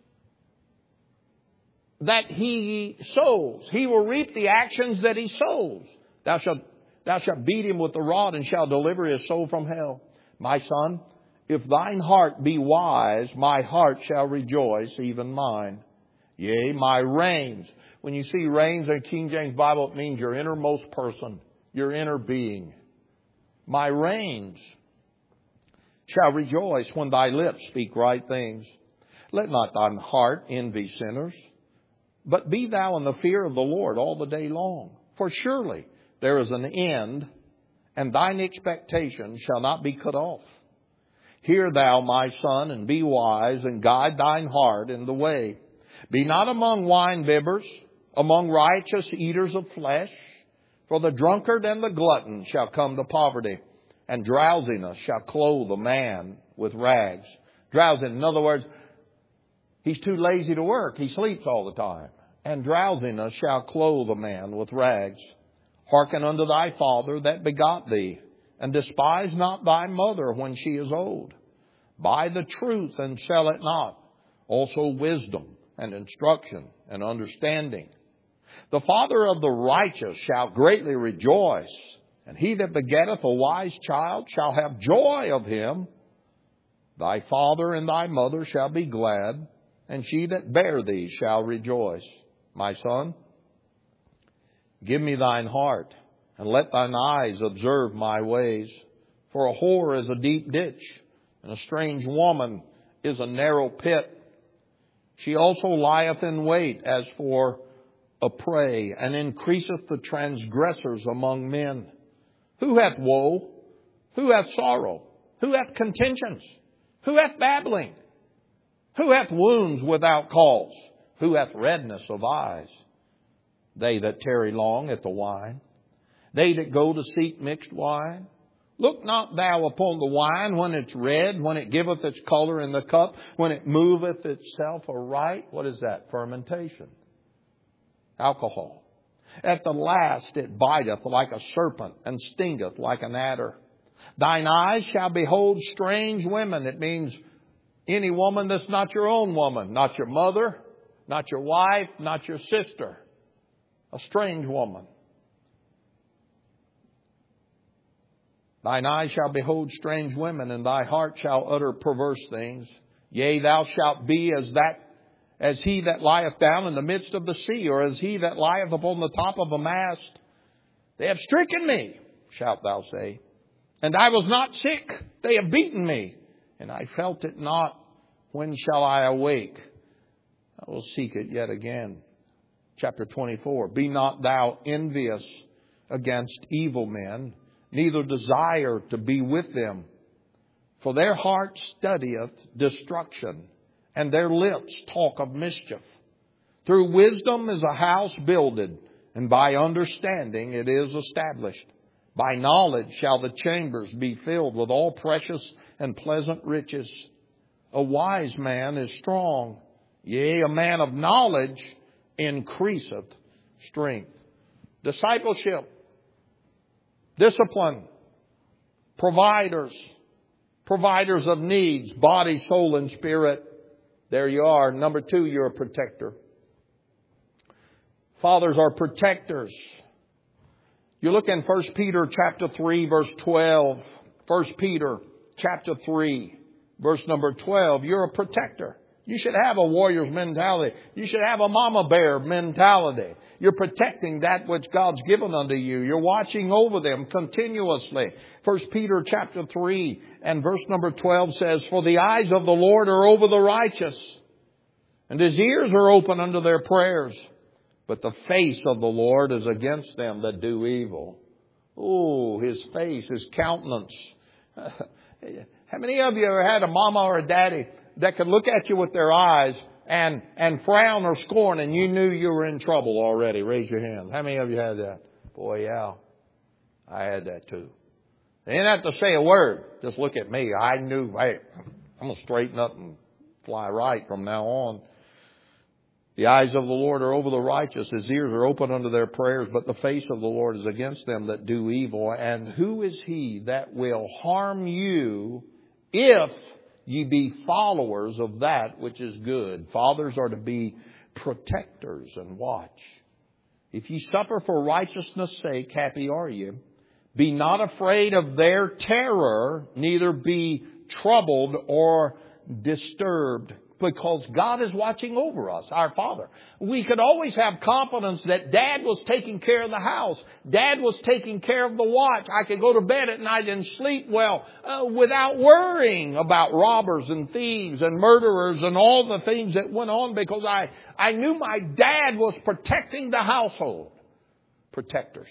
that he sows. He will reap the actions that he sows. Thou shalt beat him with the rod and shalt deliver his soul from hell. My son, if thine heart be wise, my heart shall rejoice, even mine. Yea, my reins. When you see reins in King James Bible, it means your innermost person, your inner being. My reins shall rejoice when thy lips speak right things. Let not thine heart envy sinners, but be thou in the fear of the Lord all the day long. For surely there is an end, and thine expectation shall not be cut off. Hear thou, my son, and be wise, and guide thine heart in the way. Be not among winebibbers, among riotous eaters of flesh, for the drunkard and the glutton shall come to poverty, and drowsiness shall clothe a man with rags. Drowsiness, in other words, he's too lazy to work. He sleeps all the time. And drowsiness shall clothe a man with rags. Hearken unto thy father that begot thee, and despise not thy mother when she is old. Buy the truth and sell it not. Also wisdom and instruction and understanding. The father of the righteous shall greatly rejoice, and he that begetteth a wise child shall have joy of him. Thy father and thy mother shall be glad, and she that bare thee shall rejoice. My son, give me thine heart, and let thine eyes observe my ways. For a whore is a deep ditch, and a strange woman is a narrow pit. She also lieth in wait as for a prey, and increaseth the transgressors among men. Who hath woe? Who hath sorrow? Who hath contentions? Who hath babbling? Who hath wounds without cause? Who hath redness of eyes? They that tarry long at the wine. They that go to seek mixed wine. Look not thou upon the wine when it's red, when it giveth its color in the cup, when it moveth itself aright. What is that? Fermentation. Alcohol. At the last it biteth like a serpent and stingeth like an adder. Thine eyes shall behold strange women. It means any woman that's not your own woman, not your mother, not your wife, not your sister. A strange woman. Thine eyes shall behold strange women, and thy heart shall utter perverse things. Yea, thou shalt be as he that lieth down in the midst of the sea, or as he that lieth upon the top of a mast. They have stricken me, shalt thou say, and I was not sick. They have beaten me, and I felt it not. When shall I awake? I will seek it yet again. Chapter 24. Be not thou envious against evil men, neither desire to be with them. For their heart studieth destruction, and their lips talk of mischief. Through wisdom is a house builded, and by understanding it is established. By knowledge shall the chambers be filled with all precious and pleasant riches. A wise man is strong. Yea, a man of knowledge increaseth strength. Discipleship. Discipline. Providers. Providers of needs, body, soul, and spirit. There you are. Number 2, you're a protector. Fathers are protectors. You look in 1 Peter chapter 3, verse 12. 1 Peter chapter 3, verse number 12. You're a protector. You should have a warrior's mentality. You should have a mama bear mentality. You're protecting that which God's given unto you. You're watching over them continuously. 1 Peter chapter 3 and verse number 12 says, For the eyes of the Lord are over the righteous, and His ears are open unto their prayers. But the face of the Lord is against them that do evil. Oh, His face, His countenance. How many of you ever had a mama or a daddy that could look at you with their eyes and frown or scorn, and you knew you were in trouble already? Raise your hand. How many of you had that? Boy, yeah. I had that too. They didn't have to say a word. Just look at me. I knew, hey, I'm going to straighten up and fly right from now on. The eyes of the Lord are over the righteous. His ears are open unto their prayers. But the face of the Lord is against them that do evil. And who is he that will harm you if ye be followers of that which is good? Fathers are to be protectors and watch. If ye suffer for righteousness' sake, happy are you. Be not afraid of their terror, neither be troubled or disturbed, because God is watching over us, our Father. We could always have confidence that Dad was taking care of the house. Dad was taking care of the watch. I could go to bed at night and sleep well without worrying about robbers and thieves and murderers and all the things that went on, because I knew my dad was protecting the household. Protectors.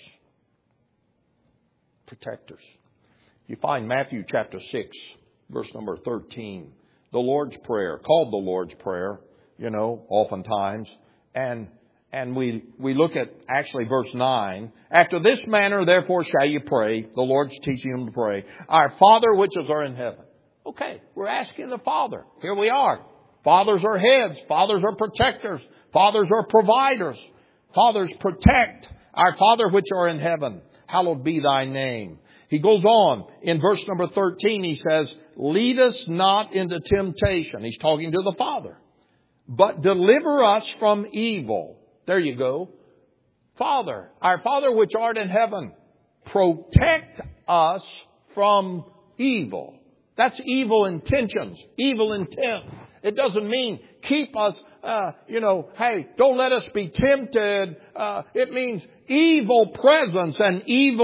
Protectors. You find Matthew chapter 6, verse number 13. The Lord's Prayer, called the Lord's Prayer, oftentimes. And we look at actually verse 9. After this manner, therefore, shall you pray. The Lord's teaching them to pray. Our Father which are in heaven. Okay, we're asking the Father. Here we are. Fathers are heads. Fathers are protectors. Fathers are providers. Fathers protect. Our Father which are in heaven, hallowed be thy name. He goes on in verse number 13. He says, lead us not into temptation. He's talking to the Father. But deliver us from evil. There you go. Father, our Father which art in heaven, protect us from evil. That's evil intentions, evil intent. It doesn't mean keep us hey, don't let us be tempted. It means evil presence and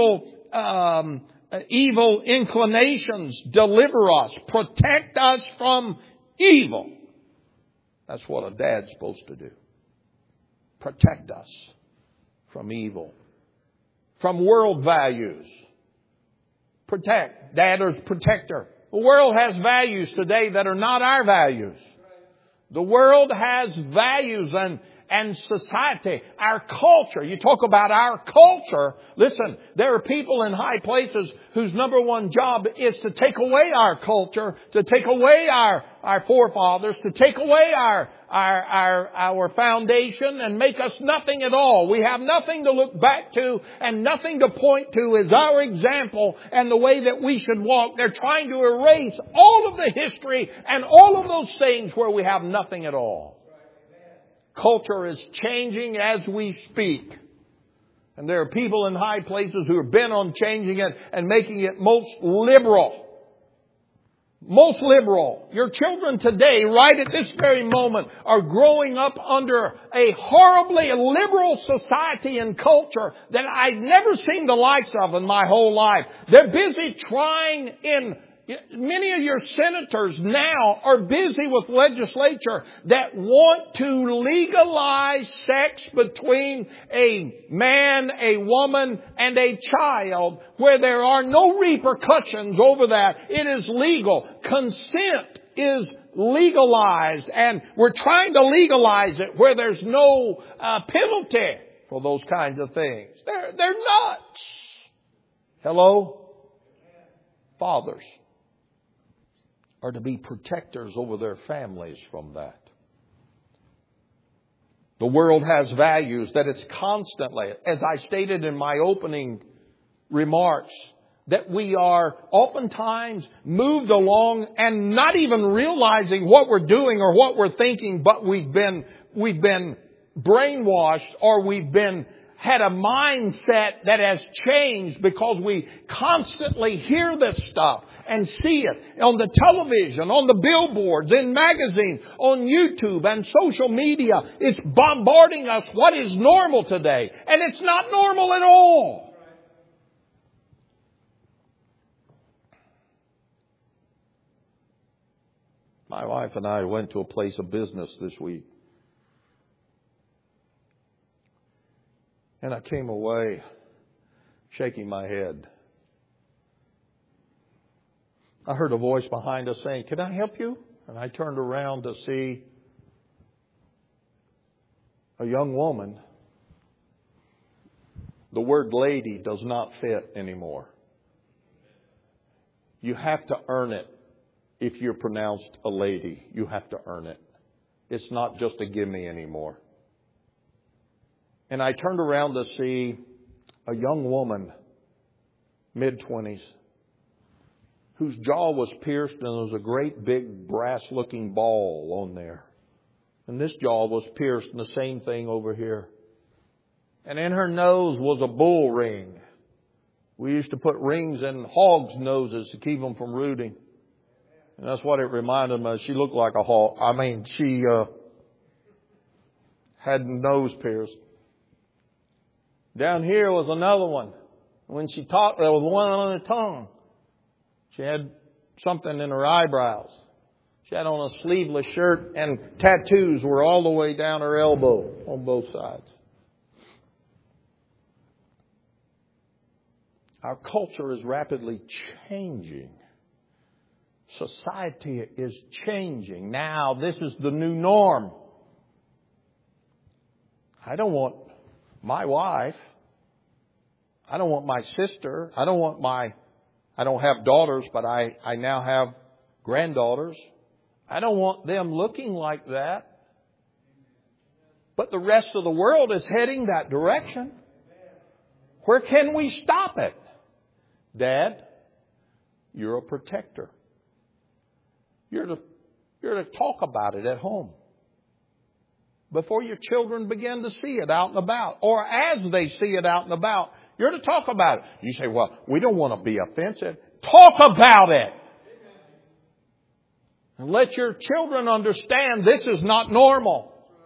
evil inclinations. Deliver us. Protect us from evil. That's what a dad's supposed to do. Protect us from evil. From world values. Protect. Dad is protector. The world has values today that are not our values. The world has values and society. Our culture. You talk about our culture. Listen, there are people in high places whose number one job is to take away our culture, to take away our forefathers, to take away our foundation and make us nothing at all. We have nothing to look back to and nothing to point to as our example and the way that we should walk. They're trying to erase all of the history and all of those things where we have nothing at all. Culture is changing as we speak. And there are people in high places who are bent on changing it and making it most liberal. Most liberal. Your children today, right at this very moment, are growing up under a horribly liberal society and culture that I've never seen the likes of in my whole life. They're busy trying many of your senators now are busy with legislature that want to legalize sex between a man, a woman, and a child where there are no repercussions over that. It is legal. Consent is legalized, and we're trying to legalize it where there's no penalty for those kinds of things. They're nuts. Hello? Fathers are to be protectors over their families from that. The world has values that it's constantly, as I stated in my opening remarks, that we are oftentimes moved along and not even realizing what we're doing or what we're thinking, but we've been brainwashed or we've had a mindset that has changed because we constantly hear this stuff and see it on the television, on the billboards, in magazines, on YouTube and social media. It's bombarding us what is normal today. And it's not normal at all. My wife and I went to a place of business this week. And I came away shaking my head. I heard a voice behind us saying, "Can I help you?" And I turned around to see a young woman. The word lady does not fit anymore. You have to earn it if you're pronounced a lady. You have to earn it. It's not just a gimme anymore. And I turned around to see a young woman, mid-20s, whose jaw was pierced and there was a great big brass-looking ball on there. And this jaw was pierced and the same thing over here. And in her nose was a bull ring. We used to put rings in hogs' noses to keep them from rooting. And that's what it reminded me of. She looked like a hog. She had nose pierced. Down here was another one. When she talked, there was one on her tongue. She had something in her eyebrows. She had on a sleeveless shirt and tattoos were all the way down her elbow on both sides. Our culture is rapidly changing. Society is changing. Now, this is the new norm. I don't want my wife. I don't want my sister. I don't have daughters, but I now have granddaughters. I don't want them looking like that. But the rest of the world is heading that direction. Where can we stop it? Dad, you're a protector. You're to talk about it at home. Before your children begin to see it out and about. Or as they see it out and about, you're to talk about it. You say, well, we don't want to be offensive. Talk about it. And let your children understand this is not normal.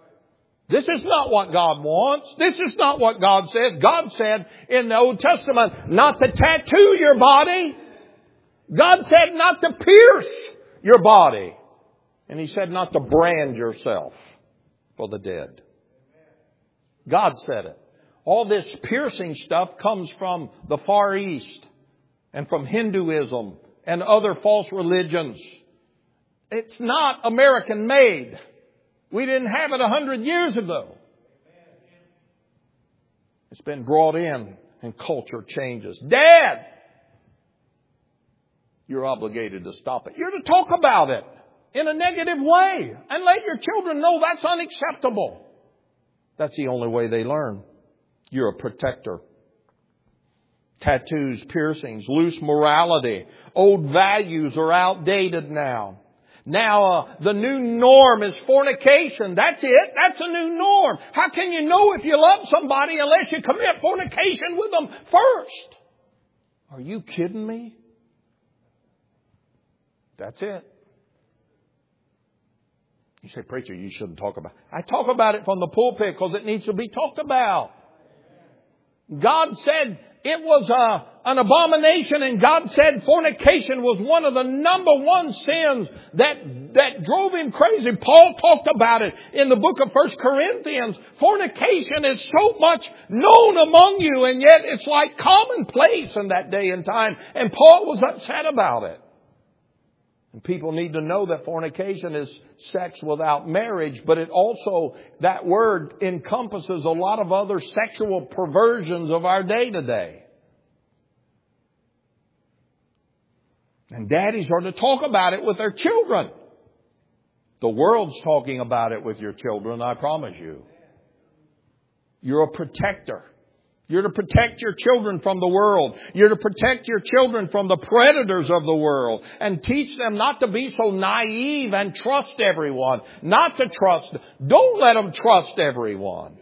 This is not what God wants. This is not what God says. God said in the Old Testament not to tattoo your body. God said not to pierce your body. And He said not to brand yourself for the dead. God said it. All this piercing stuff comes from the Far East and from Hinduism and other false religions. It's not American made. We didn't have it 100 years ago. It's been brought in and culture changes. Dad! You're obligated to stop it. You're to talk about it in a negative way and let your children know that's unacceptable. That's the only way they learn. You're a protector. Tattoos, piercings, loose morality. Old values are outdated now. Now, the new norm is fornication. That's it. That's a new norm. How can you know if you love somebody unless you commit fornication with them first? Are you kidding me? That's it. You say, preacher, you shouldn't talk about it. I talk about it from the pulpit because it needs to be talked about. God said it was an abomination, and God said fornication was one of the number one sins that drove Him crazy. Paul talked about it in the book of 1 Corinthians. Fornication is so much known among you, and yet it's like commonplace in that day and time. And Paul was upset about it. And people need to know that fornication is sex without marriage, but it also, that word encompasses a lot of other sexual perversions of our day to day. And daddies are to talk about it with their children. The world's talking about it with your children, I promise you. You're a protector. You're to protect your children from the world. You're to protect your children from the predators of the world. And teach them not to be so naive and trust everyone. Not to trust. Don't let them trust everyone.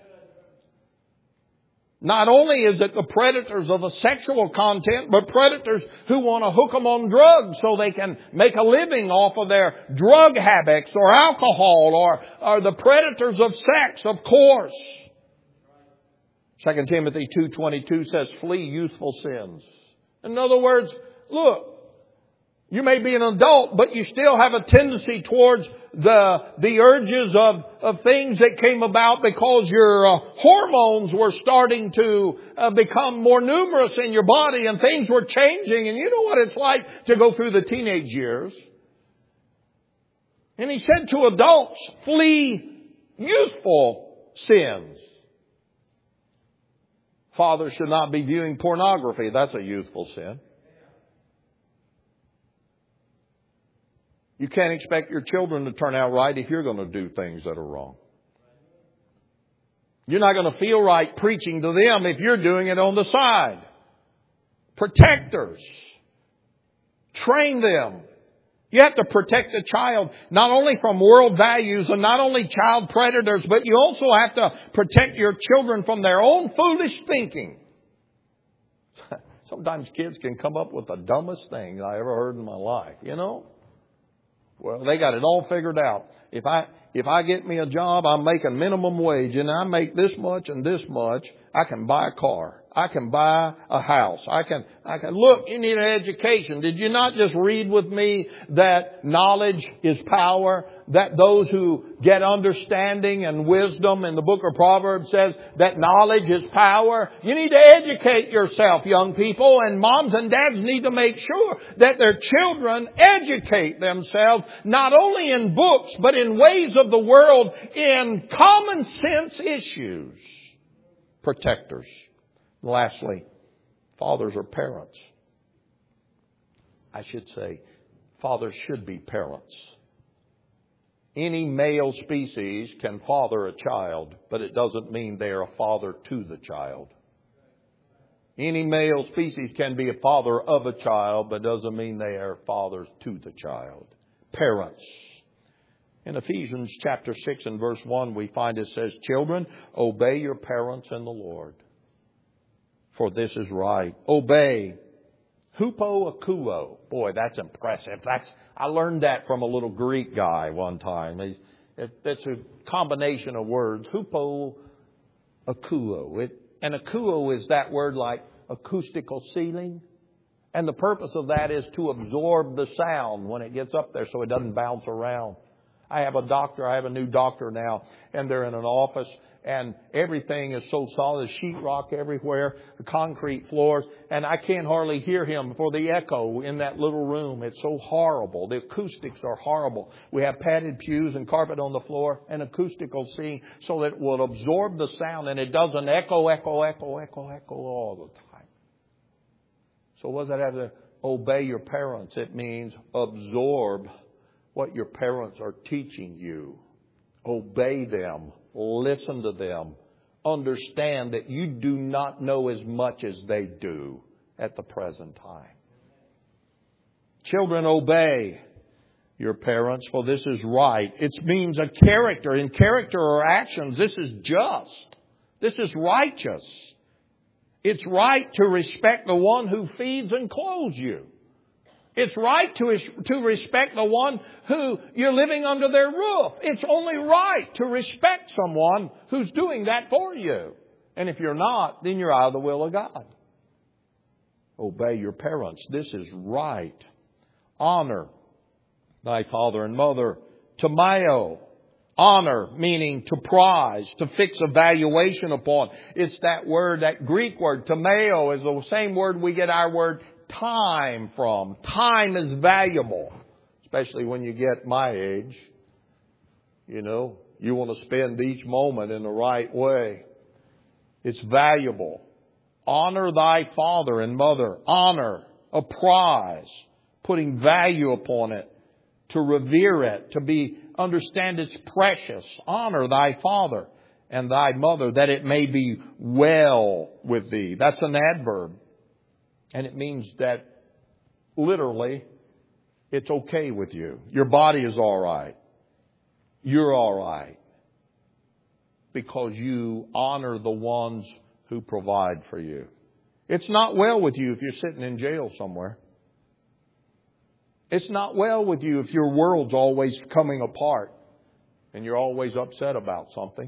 Not only is it the predators of the sexual content, but predators who want to hook them on drugs so they can make a living off of their drug habits or alcohol, or the predators of sex, of course. 2 Timothy 2:22 says, flee youthful sins. In other words, look, you may be an adult, but you still have a tendency towards the urges of things that came about because your hormones were starting to become more numerous in your body, and things were changing. And you know what it's like to go through the teenage years. And He said to adults, flee youthful sins. Fathers should not be viewing pornography. That's a youthful sin. You can't expect your children to turn out right if you're going to do things that are wrong. You're not going to feel right preaching to them if you're doing it on the side. Protectors. Train them. You have to protect the child not only from world values and not only child predators, but you also have to protect your children from their own foolish thinking. Sometimes kids can come up with the dumbest thing I ever heard in my life, you know. Well, they got it all figured out. If I get me a job, I'm making minimum wage and I make this much and this much, I can buy a car. I can buy a house. I can look, you need an education. Did you not just read with me that knowledge is power? That those who get understanding and wisdom in the book of Proverbs says that knowledge is power. You need to educate yourself, young people, and moms and dads need to make sure that their children educate themselves not only in books but in ways of the world, in common sense issues. Protectors. Lastly, fathers are parents. I should say, fathers should be parents. Any male species can father a child, but it doesn't mean they are a father to the child. Any male species can be a father of a child, but doesn't mean they are fathers to the child. Parents. In Ephesians chapter 6 and verse 1, we find it says, children, obey your parents in the Lord, for this is right. Obey. Hupo akuo. Boy, that's impressive. I learned that from a little Greek guy one time. That's a combination of words. Hupo, akuo. And akuo is that word like acoustical ceiling. And the purpose of that is to absorb the sound when it gets up there so it doesn't bounce around. I have a new doctor now, and they're in an office, and everything is so solid, sheetrock everywhere, the concrete floors, and I can't hardly hear him for the echo in that little room. It's so horrible. The acoustics are horrible. We have padded pews and carpet on the floor and acoustical seating so that it will absorb the sound, and it doesn't echo all the time. So what does that have to obey your parents? It means absorb what your parents are teaching you. Obey them. Listen to them. Understand that you do not know as much as they do at the present time. Children, obey your parents, for this is right. It means a character. In character or actions, this is just. This is righteous. It's right to respect the one who feeds and clothes you. It's right to respect the one who you're living under their roof. It's only right to respect someone who's doing that for you. And if you're not, then you're out of the will of God. Obey your parents. This is right. Honor thy father and mother. Tamayo. Honor, meaning to prize, to fix a valuation upon. It's that word, that Greek word, tamayo, is the same word we get our word time from. Time is valuable, especially when you get my age. You know, you want to spend each moment in the right way. It's valuable. Honor thy father and mother. Honor, a prize, putting value upon it, to revere it, to understand it's precious. Honor thy father and thy mother, that it may be well with thee. That's an adverb. And it means that literally it's okay with you. Your body is all right. You're all right. Because you honor the ones who provide for you. It's not well with you if you're sitting in jail somewhere. It's not well with you if your world's always coming apart and you're always upset about something.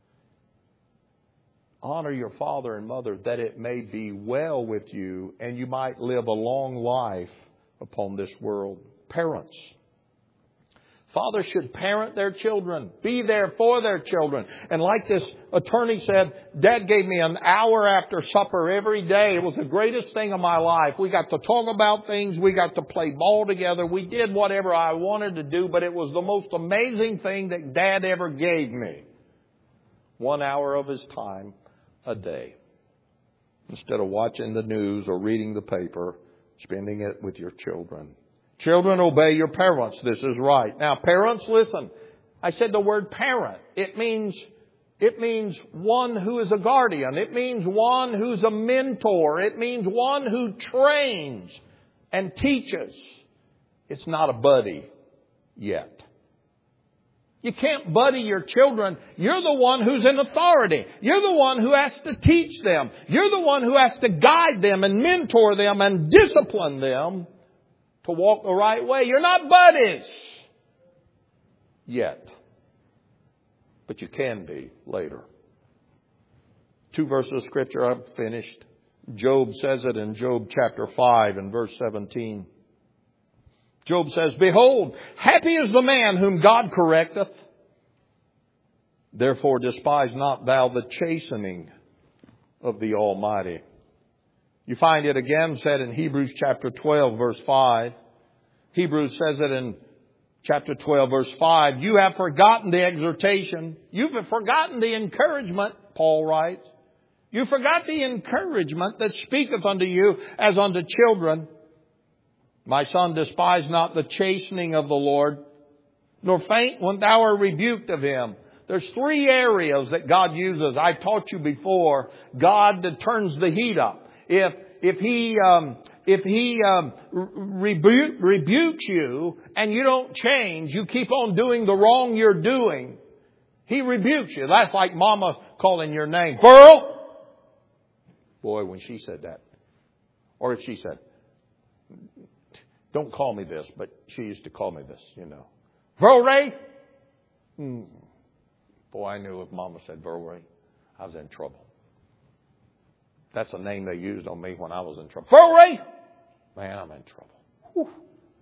Honor your father and mother that it may be well with you and you might live a long life upon this world. Parents. Fathers should parent their children. Be there for their children. And like this attorney said, Dad gave me an hour after supper every day. It was the greatest thing of my life. We got to talk about things. We got to play ball together. We did whatever I wanted to do, but it was the most amazing thing that Dad ever gave me. 1 hour of his time a day. Instead of watching the news or reading the paper, spending it with your children. Children, obey your parents. This is right. Now, parents, listen. I said the word parent. It means one who is a guardian. It means one who's a mentor. It means one who trains and teaches. It's not a buddy yet. You can't buddy your children. You're the one who's in authority. You're the one who has to teach them. You're the one who has to guide them and mentor them and discipline them to walk the right way. You're not buddies yet. But you can be later. 2 verses of Scripture I've finished. Job says it in Job chapter 5 and verse 17. Job says, Behold, happy is the man whom God correcteth. Therefore despise not thou the chastening of the Almighty. You find it again said in Hebrews chapter 12 verse 5. Hebrews says it in chapter 12 verse 5. You have forgotten the exhortation. You've forgotten the encouragement, Paul writes. You forgot the encouragement that speaketh unto you as unto children. My son, despise not the chastening of the Lord, nor faint when thou art rebuked of him. There's 3 areas that God uses. I've taught you before. God that turns the heat up. If he rebukes you and you don't change, you keep on doing the wrong you're doing, He rebukes you. That's like Mama calling your name. Pearl! Boy, when she said that. Or if she said, don't call me this, but she used to call me this, you know. Pearl Ray, Boy, I knew if Mama said Verway, I was in trouble. That's the name they used on me when I was in trouble. Verway! Man, I'm in trouble. Whew.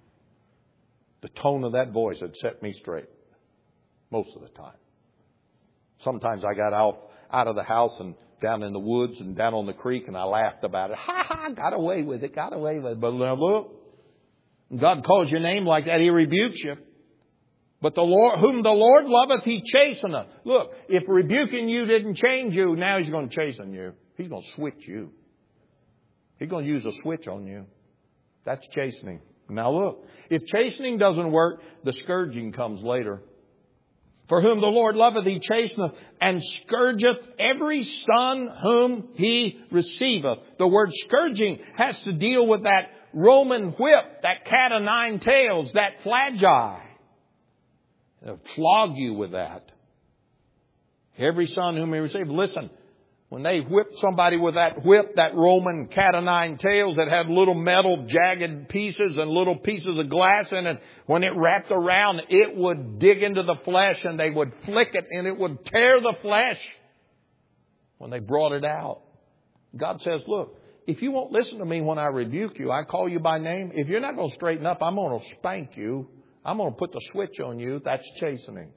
The tone of that voice had set me straight most of the time. Sometimes I got out of the house and down in the woods and down on the creek and I laughed about it. Ha ha, got away with it. But now look, God calls your name like that, He rebukes you. But the Lord, whom the Lord loveth, He chasteneth. Look, if rebuking you didn't change you, now He's going to chasten you. He's going to switch you. He's going to use a switch on you. That's chastening. Now look, if chastening doesn't work, the scourging comes later. For whom the Lord loveth, He chasteneth, and scourgeth every son whom He receiveth. The word scourging has to deal with that Roman whip, that cat o' nine tails, that flagella. They'll flog you with that. Every son whom He receiveth. Listen, when they whipped somebody with that whip, that Roman cat o' nine tails that had little metal jagged pieces and little pieces of glass in it, when it wrapped around, it would dig into the flesh and they would flick it and it would tear the flesh when they brought it out. God says, look, if you won't listen to me when I rebuke you, I call you by name. If you're not going to straighten up, I'm going to spank you. I'm going to put the switch on you. That's chastening.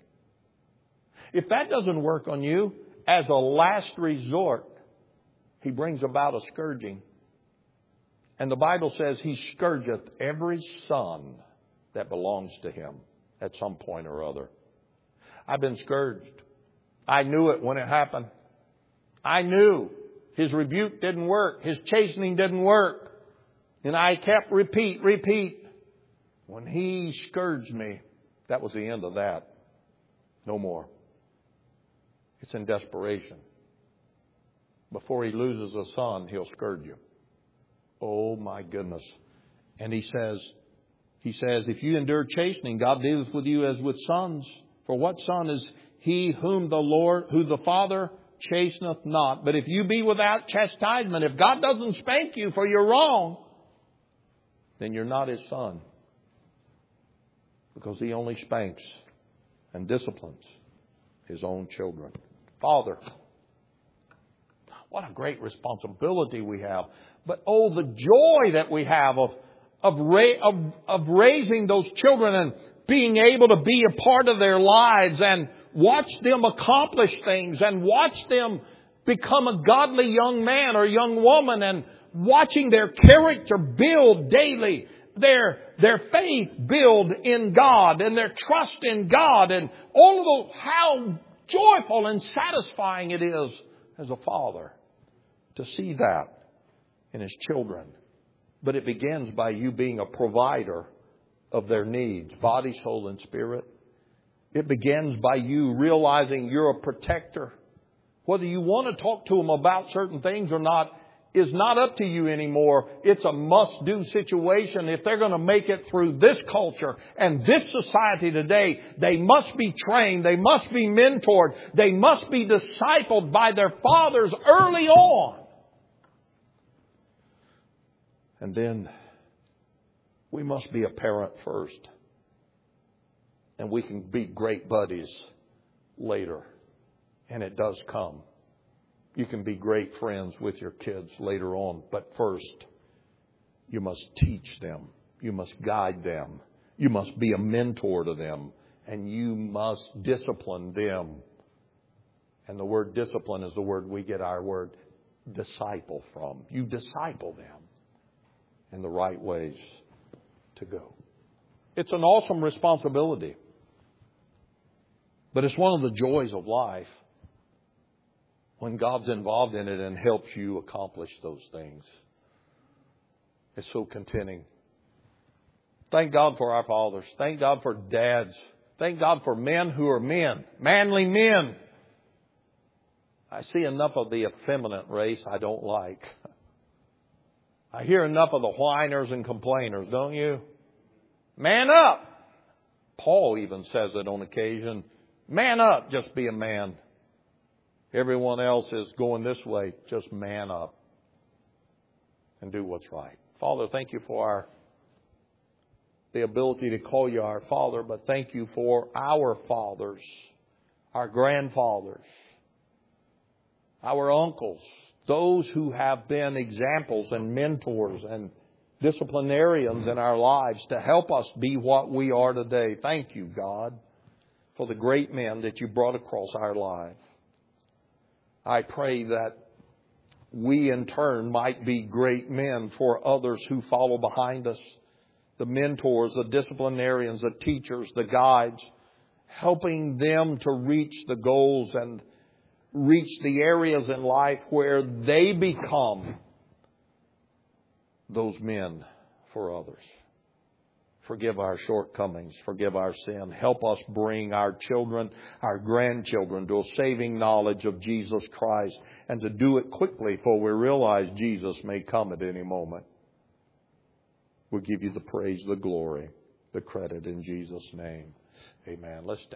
If that doesn't work on you, as a last resort, He brings about a scourging. And the Bible says He scourgeth every son that belongs to Him at some point or other. I've been scourged. I knew it when it happened. I knew His rebuke didn't work. His chastening didn't work. And I kept repeat. When He scourged me, that was the end of that. No more. It's in desperation. Before He loses a son, He'll scourge you. Oh my goodness. And He says, if you endure chastening, God dealeth with you as with sons. For what son is he who the Father chasteneth not? But if you be without chastisement, if God doesn't spank you for your wrong, then you're not His son. Because He only spanks and disciplines His own children. Father, what a great responsibility we have. But oh, the joy that we have of raising those children and being able to be a part of their lives and watch them accomplish things and watch them become a godly young man or young woman and watching their character build daily. Their faith build in God and their trust in God and all of those, how joyful and satisfying it is as a father to see that in his children. But it begins by you being a provider of their needs, body, soul, and spirit. It begins by you realizing you're a protector. Whether you want to talk to them about certain things or not is not up to you anymore. It's a must-do situation. If they're going to make it through this culture and this society today, they must be trained. They must be mentored. They must be discipled by their fathers early on. And then we must be a parent first. And we can be great buddies later. And it does come. You can be great friends with your kids later on. But first, you must teach them. You must guide them. You must be a mentor to them. And you must discipline them. And the word discipline is the word we get our word disciple from. You disciple them in the right ways to go. It's an awesome responsibility. But it's one of the joys of life when God's involved in it and helps you accomplish those things. It's so contenting. Thank God for our fathers. Thank God for dads. Thank God for men who are men. Manly men. I see enough of the effeminate race I don't like. I hear enough of the whiners and complainers, don't you? Man up. Paul even says it on occasion. Man up, just be a man. Everyone else is going this way. Just man up and do what's right. Father, thank you for the ability to call you our Father, but thank you for our fathers our grandfathers, our uncles, those who have been examples and mentors and disciplinarians in our lives to help us be what we are today. Thank you, God, for the great men that you brought across our life. I pray that we in turn might be great men for others who follow behind us. The mentors, the disciplinarians, the teachers, the guides, helping them to reach the goals and reach the areas in life where they become those men for others. Forgive our shortcomings. Forgive our sin. Help us bring our children, our grandchildren to a saving knowledge of Jesus Christ, and to do it quickly, for we realize Jesus may come at any moment. We'll give you the praise, the glory, the credit in Jesus' name. Amen. Let's stand.